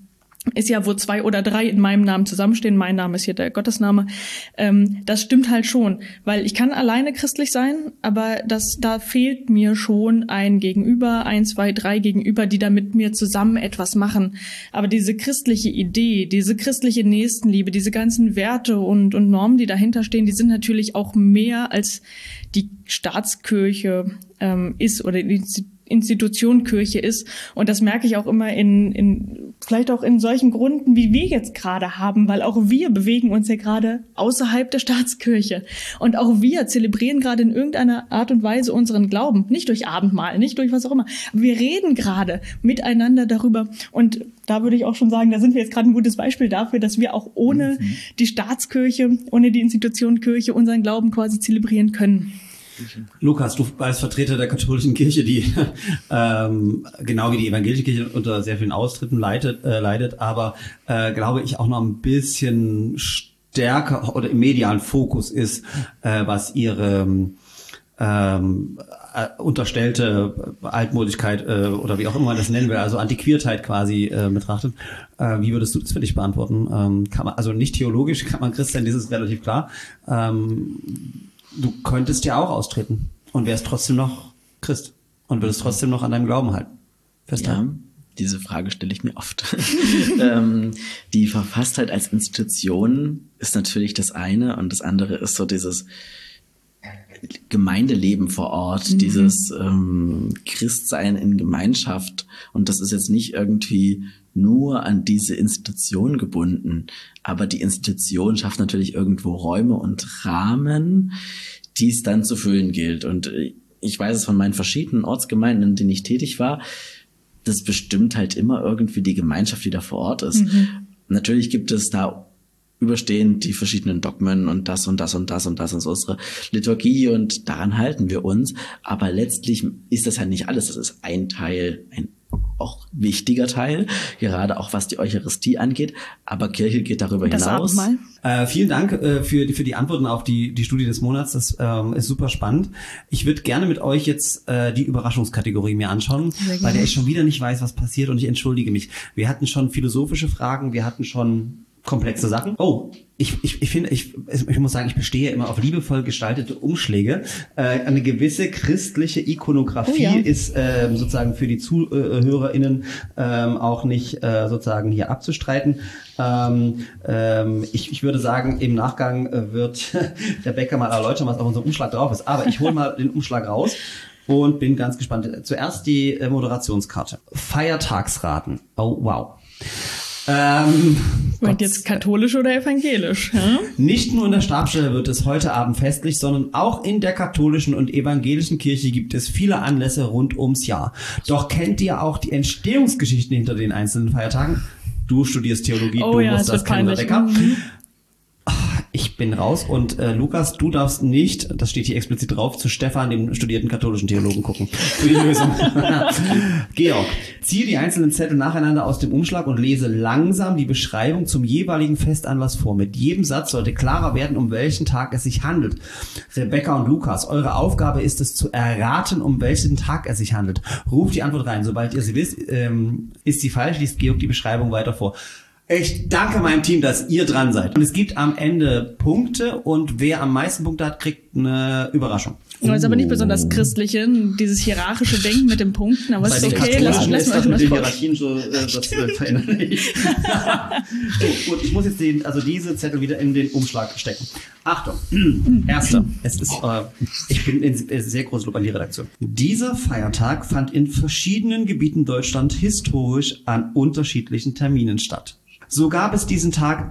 ist ja, wo 2 oder 3 in meinem Namen zusammenstehen. Mein Name ist hier der Gottesname. Das stimmt halt schon, weil ich kann alleine christlich sein, aber da fehlt mir schon ein Gegenüber, 1, 2, 3 Gegenüber, die da mit mir zusammen etwas machen. Aber diese christliche Idee, diese christliche Nächstenliebe, diese ganzen Werte und Normen, die dahinter stehen, die sind natürlich auch mehr als die Staatskirche ist oder die Institution Kirche ist. Und das merke ich auch immer vielleicht auch in solchen Gründen, wie wir jetzt gerade haben, weil auch wir bewegen uns ja gerade außerhalb der Staatskirche. Und auch wir zelebrieren gerade in irgendeiner Art und Weise unseren Glauben. Nicht durch Abendmahl, nicht durch was auch immer. Aber wir reden gerade miteinander darüber. Und da würde ich auch schon sagen, da sind wir jetzt gerade ein gutes Beispiel dafür, dass wir auch ohne die Staatskirche, ohne die Institution Kirche unseren Glauben quasi zelebrieren können. Lukas, du als Vertreter der katholischen Kirche, die genau wie die evangelische Kirche unter sehr vielen Austritten leidet, aber glaube ich auch noch ein bisschen stärker oder im medialen Fokus ist, was ihre unterstellte Altmodigkeit oder wie auch immer man das nennen will, also Antiquiertheit quasi betrachtet. Wie würdest du das für dich beantworten? Kann man, also nicht theologisch kann man Christ sein, das ist relativ klar. Du könntest ja auch austreten und wärst trotzdem noch Christ und würdest trotzdem noch an deinem Glauben halten. Ja, diese Frage stelle ich mir oft. Die Verfasstheit als Institution ist natürlich das eine und das andere ist so dieses Gemeindeleben vor Ort, dieses Christsein in Gemeinschaft. Und das ist jetzt nicht irgendwie nur an diese Institution gebunden. Aber die Institution schafft natürlich irgendwo Räume und Rahmen, die es dann zu füllen gilt. Und ich weiß es von meinen verschiedenen Ortsgemeinden, in denen ich tätig war, das bestimmt halt immer irgendwie die Gemeinschaft, die da vor Ort ist. Natürlich gibt es da überstehend die verschiedenen Dogmen und das und das und das und das ist unsere Liturgie und daran halten wir uns. Aber letztlich ist das ja nicht alles. Das ist ein Teil, ein auch wichtiger Teil, gerade auch was die Eucharistie angeht. Aber Kirche geht darüber hinaus. Vielen Dank für die Antworten auf die Studie des Monats. Das ist super spannend. Ich würde gerne mit euch jetzt die Überraschungskategorie mir anschauen, weil der ich schon wieder nicht weiß, was passiert und ich entschuldige mich. Wir hatten schon philosophische Fragen, wir hatten schon komplexe Sachen. Oh, ich finde, ich muss sagen, ich bestehe immer auf liebevoll gestaltete Umschläge. Eine gewisse christliche Ikonografie ist sozusagen für die ZuhörerInnen auch nicht sozusagen hier abzustreiten. Ich würde sagen, im Nachgang wird der Bäcker mal erläutern, was auf unserem Umschlag drauf ist. Aber ich hole mal den Umschlag raus und bin ganz gespannt. Zuerst die Moderationskarte. Feiertagsraten. Oh, wow. Jetzt katholisch oder evangelisch? Ja? Nicht nur in der Stabstelle wird es heute Abend festlich, sondern auch in der katholischen und evangelischen Kirche gibt es viele Anlässe rund ums Jahr. Doch kennt ihr auch die Entstehungsgeschichten hinter den einzelnen Feiertagen? Du studierst Theologie, du musst das kennen, Rebecca. Ich bin raus und Lukas, du darfst nicht, das steht hier explizit drauf, zu Stefan, dem studierten katholischen Theologen, gucken. Für die Lösung. Georg, ziehe die einzelnen Zettel nacheinander aus dem Umschlag und lese langsam die Beschreibung zum jeweiligen Festanlass vor. Mit jedem Satz sollte klarer werden, um welchen Tag es sich handelt. Rebecca und Lukas, eure Aufgabe ist es zu erraten, um welchen Tag es sich handelt. Ruft die Antwort rein. Sobald ihr sie wisst, ist sie falsch, liest Georg die Beschreibung weiter vor. Ich danke meinem Team, dass ihr dran seid. Und es gibt am Ende Punkte und wer am meisten Punkte hat, kriegt eine Überraschung. Das ist aber nicht besonders christliche, dieses hierarchische Denken mit den Punkten, aber es ist okay, lassen wir das mit den Hierarchien so das verinnerlich. So, gut, ich muss jetzt diese Zettel wieder in den Umschlag stecken. Achtung, erster. Ich bin in sehr großes Lob an die Redaktion. Dieser Feiertag fand in verschiedenen Gebieten Deutschland historisch an unterschiedlichen Terminen statt. So gab es diesen Tag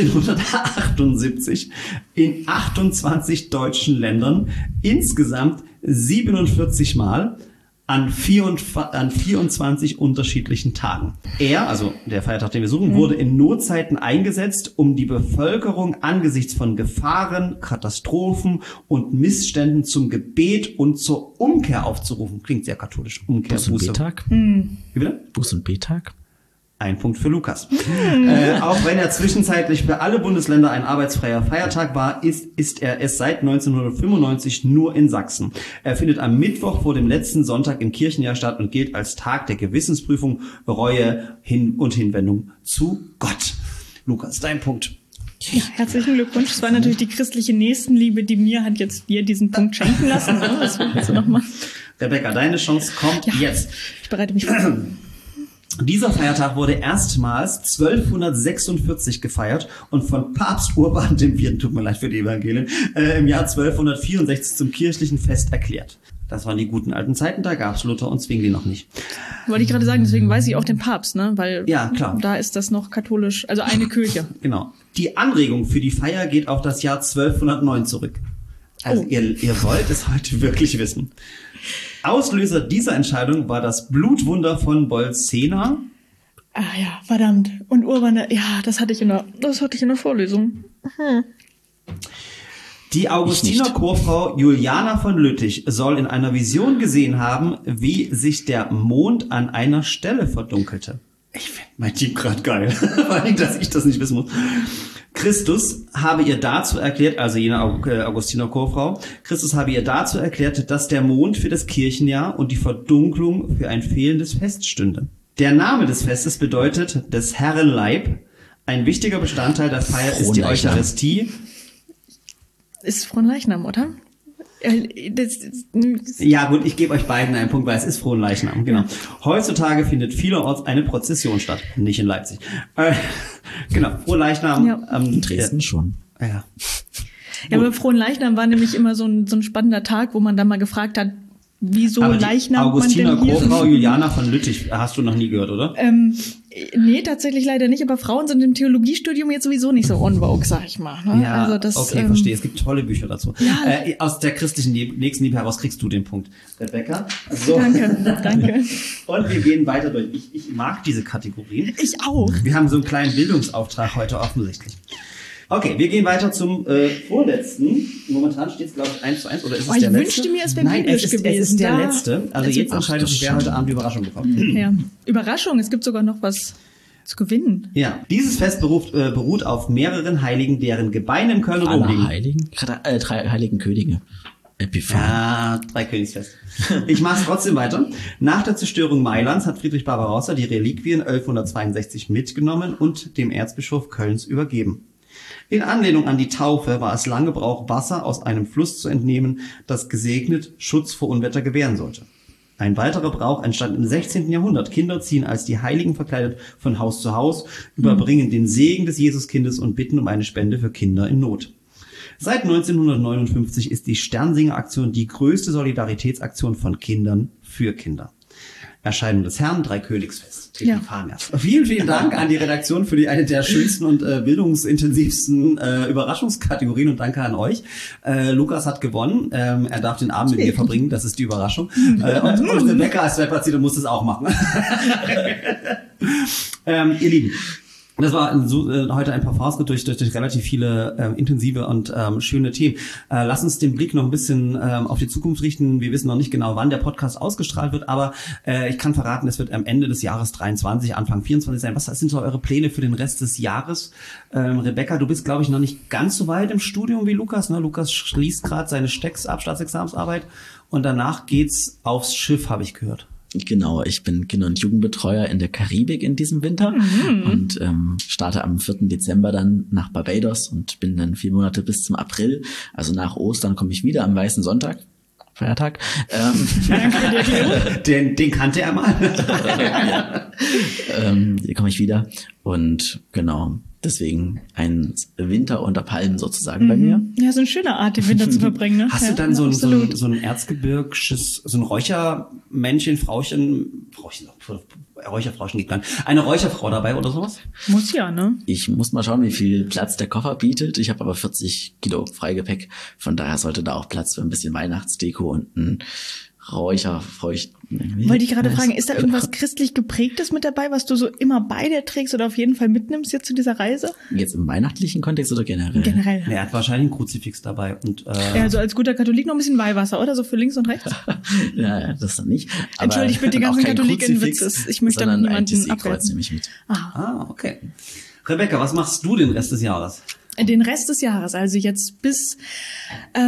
1878 in 28 deutschen Ländern insgesamt 47 Mal an 24 unterschiedlichen Tagen. Also der Feiertag, den wir suchen, wurde in Notzeiten eingesetzt, um die Bevölkerung angesichts von Gefahren, Katastrophen und Missständen zum Gebet und zur Umkehr aufzurufen. Klingt sehr katholisch. Umkehr, Buß- und B-Tag? Wie bitte? Buß- und B-Tag? Ein Punkt für Lukas. Auch wenn er zwischenzeitlich für alle Bundesländer ein arbeitsfreier Feiertag war, ist er es seit 1995 nur in Sachsen. Er findet am Mittwoch vor dem letzten Sonntag im Kirchenjahr statt und gilt als Tag der Gewissensprüfung, Reue und Hinwendung zu Gott. Lukas, dein Punkt. Ja, herzlichen Glückwunsch. Es war natürlich die christliche Nächstenliebe, die mir hat jetzt dir diesen Punkt schenken lassen. Was willst du noch mal? Rebecca, deine Chance kommt jetzt. Ich bereite mich vor. Dieser Feiertag wurde erstmals 1246 gefeiert und von Papst Urban IV., tut mir leid für die Evangelien, im Jahr 1264 zum kirchlichen Fest erklärt. Das waren die guten alten Zeiten, da gab's Luther und Zwingli noch nicht. Wollte ich gerade sagen, deswegen weiß ich auch den Papst, ne? Weil ja, klar. Da ist das noch katholisch, also eine Kirche. Genau. Die Anregung für die Feier geht auf das Jahr 1209 zurück. Also ihr wollt es heute wirklich wissen. Auslöser dieser Entscheidung war das Blutwunder von Bolsena. Ah ja, verdammt. Und Urban, ja, das hatte ich in der Vorlesung. Die Augustiner Chorfrau Juliana von Lüttich soll in einer Vision gesehen haben, wie sich der Mond an einer Stelle verdunkelte. Ich finde mein Team gerade geil, weil dass ich das nicht wissen muss. Christus habe ihr dazu erklärt, also jene Augustiner Chorfrau, Christus habe ihr dazu erklärt, dass der Mond für das Kirchenjahr und die Verdunklung für ein fehlendes Fest stünde. Der Name des Festes bedeutet des Herren Leib. Ein wichtiger Bestandteil der Feier ist die Eucharistie. Ist Fronleichnam, oder? Ja gut, ich gebe euch beiden einen Punkt, weil es ist Fronleichnam, genau. Heutzutage findet vielerorts eine Prozession statt, nicht in Leipzig. Genau, Fronleichnam. Ja. In Dresden schon. Ja. Ja, aber Fronleichnam war nämlich immer so ein spannender Tag, wo man dann mal gefragt hat, wieso Leichnam Augustiner man denn hier? Chorfrau Juliana von Lüttich, hast du noch nie gehört, oder? Nee, tatsächlich leider nicht, aber Frauen sind im Theologiestudium jetzt sowieso nicht so on vogue, sag ich mal. Ne? Ja, also das, okay, verstehe. Es gibt tolle Bücher dazu. Ja. Aus der christlichen Nächstenliebe heraus kriegst du den Punkt, Rebecca. So. Danke. Und wir gehen weiter durch. Ich mag diese Kategorien. Ich auch. Wir haben so einen kleinen Bildungsauftrag heute offensichtlich. Okay, wir gehen weiter zum vorletzten. Momentan steht es, glaube ich, 1:1. Oder ist es der letzte? Ich wünschte mir, es wäre Nein, biblisch gewesen. Es ist der Da- letzte. Also jetzt entscheidet sich, wer heute Abend die Überraschung bekommt. Ja. Überraschung, es gibt sogar noch was zu gewinnen. Ja, dieses Fest beruht auf mehreren Heiligen, deren Gebeine im Kölner Dom liegen. Alle Heiligen? Drei Heiligen Könige. Epiphan. Ja, Dreikönigsfest. Ich mache es trotzdem weiter. Nach der Zerstörung Mailands hat Friedrich Barbarossa die Reliquien 1162 mitgenommen und dem Erzbischof Kölns übergeben. In Anlehnung an die Taufe war es lange Brauch, Wasser aus einem Fluss zu entnehmen, das gesegnet Schutz vor Unwetter gewähren sollte. Ein weiterer Brauch entstand im 16. Jahrhundert. Kinder ziehen als die Heiligen verkleidet von Haus zu Haus, überbringen den Segen des Jesuskindes und bitten um eine Spende für Kinder in Not. Seit 1959 ist die Sternsinger-Aktion die größte Solidaritätsaktion von Kindern für Kinder. Erscheinung des Herrn, Dreikönigsfest. Ja. Vielen, vielen Dank an die Redaktion für eine der schönsten und bildungsintensivsten Überraschungskategorien und danke an euch. Lukas hat gewonnen. Er darf den Abend mit mir verbringen, das ist die Überraschung. Und Rebecca als Zweitplatzierte muss es auch machen. Ihr Lieben. Das war heute ein Parforce durch relativ viele intensive und schöne Themen. Lass uns den Blick noch ein bisschen auf die Zukunft richten. Wir wissen noch nicht genau, wann der Podcast ausgestrahlt wird, aber ich kann verraten, es wird am Ende des Jahres 23, Anfang 24 sein. Was sind so eure Pläne für den Rest des Jahres? Rebecca, du bist, glaube ich, noch nicht ganz so weit im Studium wie Lukas. Ne? Lukas schließt gerade seine Staatsexamensarbeit und danach geht's aufs Schiff, habe ich gehört. Genau, ich bin Kinder- und Jugendbetreuer in der Karibik in diesem Winter und starte am 4. Dezember dann nach Barbados und bin dann 4 Monate bis zum April. Also nach Ostern komme ich wieder am Weißen Sonntag. Feiertag. Den kannte er mal. Hier komme ich wieder. Und genau, deswegen ein Winter unter Palmen sozusagen bei mir. Ja, so eine schöne Art, den Winter zu verbringen. Ne? Hast du dann so ein erzgebirgisches, so ein Räuchermännchen, Räucherfrauchen geht dann. Eine Räucherfrau dabei oder sowas? Muss ja, ne? Ich muss mal schauen, wie viel Platz der Koffer bietet. Ich habe aber 40 Kilo Freigepäck. Von daher sollte da auch Platz für ein bisschen Weihnachtsdeko und ein Räucherfeucht. Wollte ich gerade fragen, ist da irgendwas christlich geprägtes mit dabei, was du so immer bei dir trägst oder auf jeden Fall mitnimmst jetzt zu dieser Reise? Jetzt im weihnachtlichen Kontext oder generell? Generell. Er hat wahrscheinlich ein Kruzifix dabei. Und, ja, also als guter Katholik noch ein bisschen Weihwasser, oder? So für links und rechts? Ja, das dann nicht. Aber entschuldigt bitte die ganzen KatholikenWitze. Ich möchte damit niemanden abwerten. Mit. Okay. Rebecca, was machst du den Rest des Jahres? Den Rest des Jahres, also jetzt bis, ich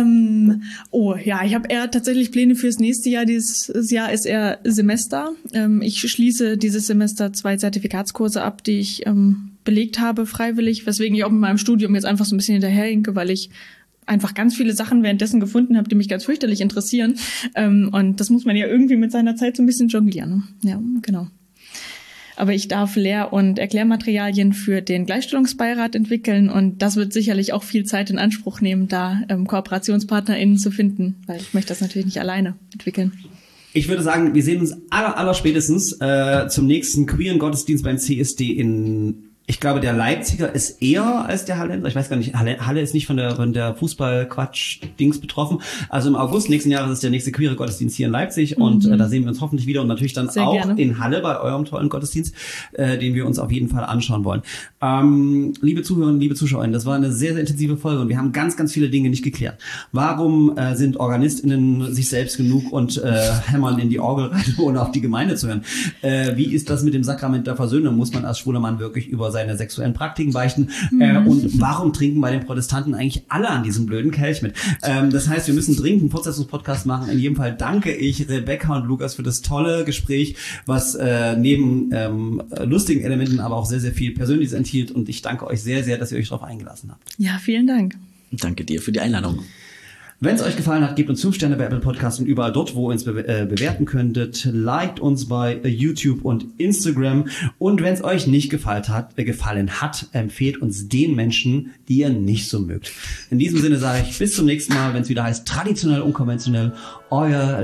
habe eher tatsächlich Pläne fürs nächste Jahr. Dieses Jahr ist eher Semester. Ich schließe dieses Semester 2 Zertifikatskurse ab, die ich belegt habe freiwillig, weswegen ich auch mit meinem Studium jetzt einfach so ein bisschen hinterherhinke, weil ich einfach ganz viele Sachen währenddessen gefunden habe, die mich ganz fürchterlich interessieren. Und das muss man ja irgendwie mit seiner Zeit so ein bisschen jonglieren. Ja, genau. Aber ich darf Lehr- und Erklärmaterialien für den Gleichstellungsbeirat entwickeln und das wird sicherlich auch viel Zeit in Anspruch nehmen, da KooperationspartnerInnen zu finden, weil ich möchte das natürlich nicht alleine entwickeln. Ich würde sagen, wir sehen uns aller spätestens zum nächsten queeren Gottesdienst beim CSD in... Ich glaube, der Leipziger ist eher als der Hallenser. Ich weiß gar nicht, Halle ist nicht von der Fußball-Quatsch-Dings betroffen. Also im August nächsten Jahres ist der nächste queere Gottesdienst hier in Leipzig und da sehen wir uns hoffentlich wieder und natürlich dann sehr auch gerne in Halle bei eurem tollen Gottesdienst, den wir uns auf jeden Fall anschauen wollen. Liebe Zuhörerinnen, liebe Zuschauerinnen, das war eine sehr, sehr intensive Folge und wir haben ganz, ganz viele Dinge nicht geklärt. Warum sind OrganistInnen sich selbst genug und hämmern in die Orgel rein, ohne auf die Gemeinde zu hören? Wie ist das mit dem Sakrament der Versöhnung? Muss man als schwuler Mann wirklich über seine sexuellen Praktiken beichten? Und warum trinken bei den Protestanten eigentlich alle an diesem blöden Kelch mit? Das heißt, wir müssen dringend einen Fortsetzungspodcast machen. In jedem Fall danke ich Rebecca und Lukas für das tolle Gespräch, was neben lustigen Elementen aber auch sehr, sehr viel Persönliches enthielt. Und ich danke euch sehr, sehr, dass ihr euch darauf eingelassen habt. Ja, vielen Dank. Danke dir für die Einladung. Wenn es euch gefallen hat, gebt uns 5 Sterne bei Apple Podcasts und überall dort, wo ihr uns bewerten könntet. Liked uns bei YouTube und Instagram. Und wenn es euch nicht gefallen hat, empfehlt uns den Menschen, die ihr nicht so mögt. In diesem Sinne sage ich bis zum nächsten Mal, wenn es wieder heißt Traditionell, Unkonventionell, euer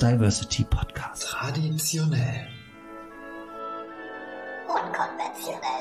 Lieblings-Diversity-Podcast. Traditionell. Unkonventionell.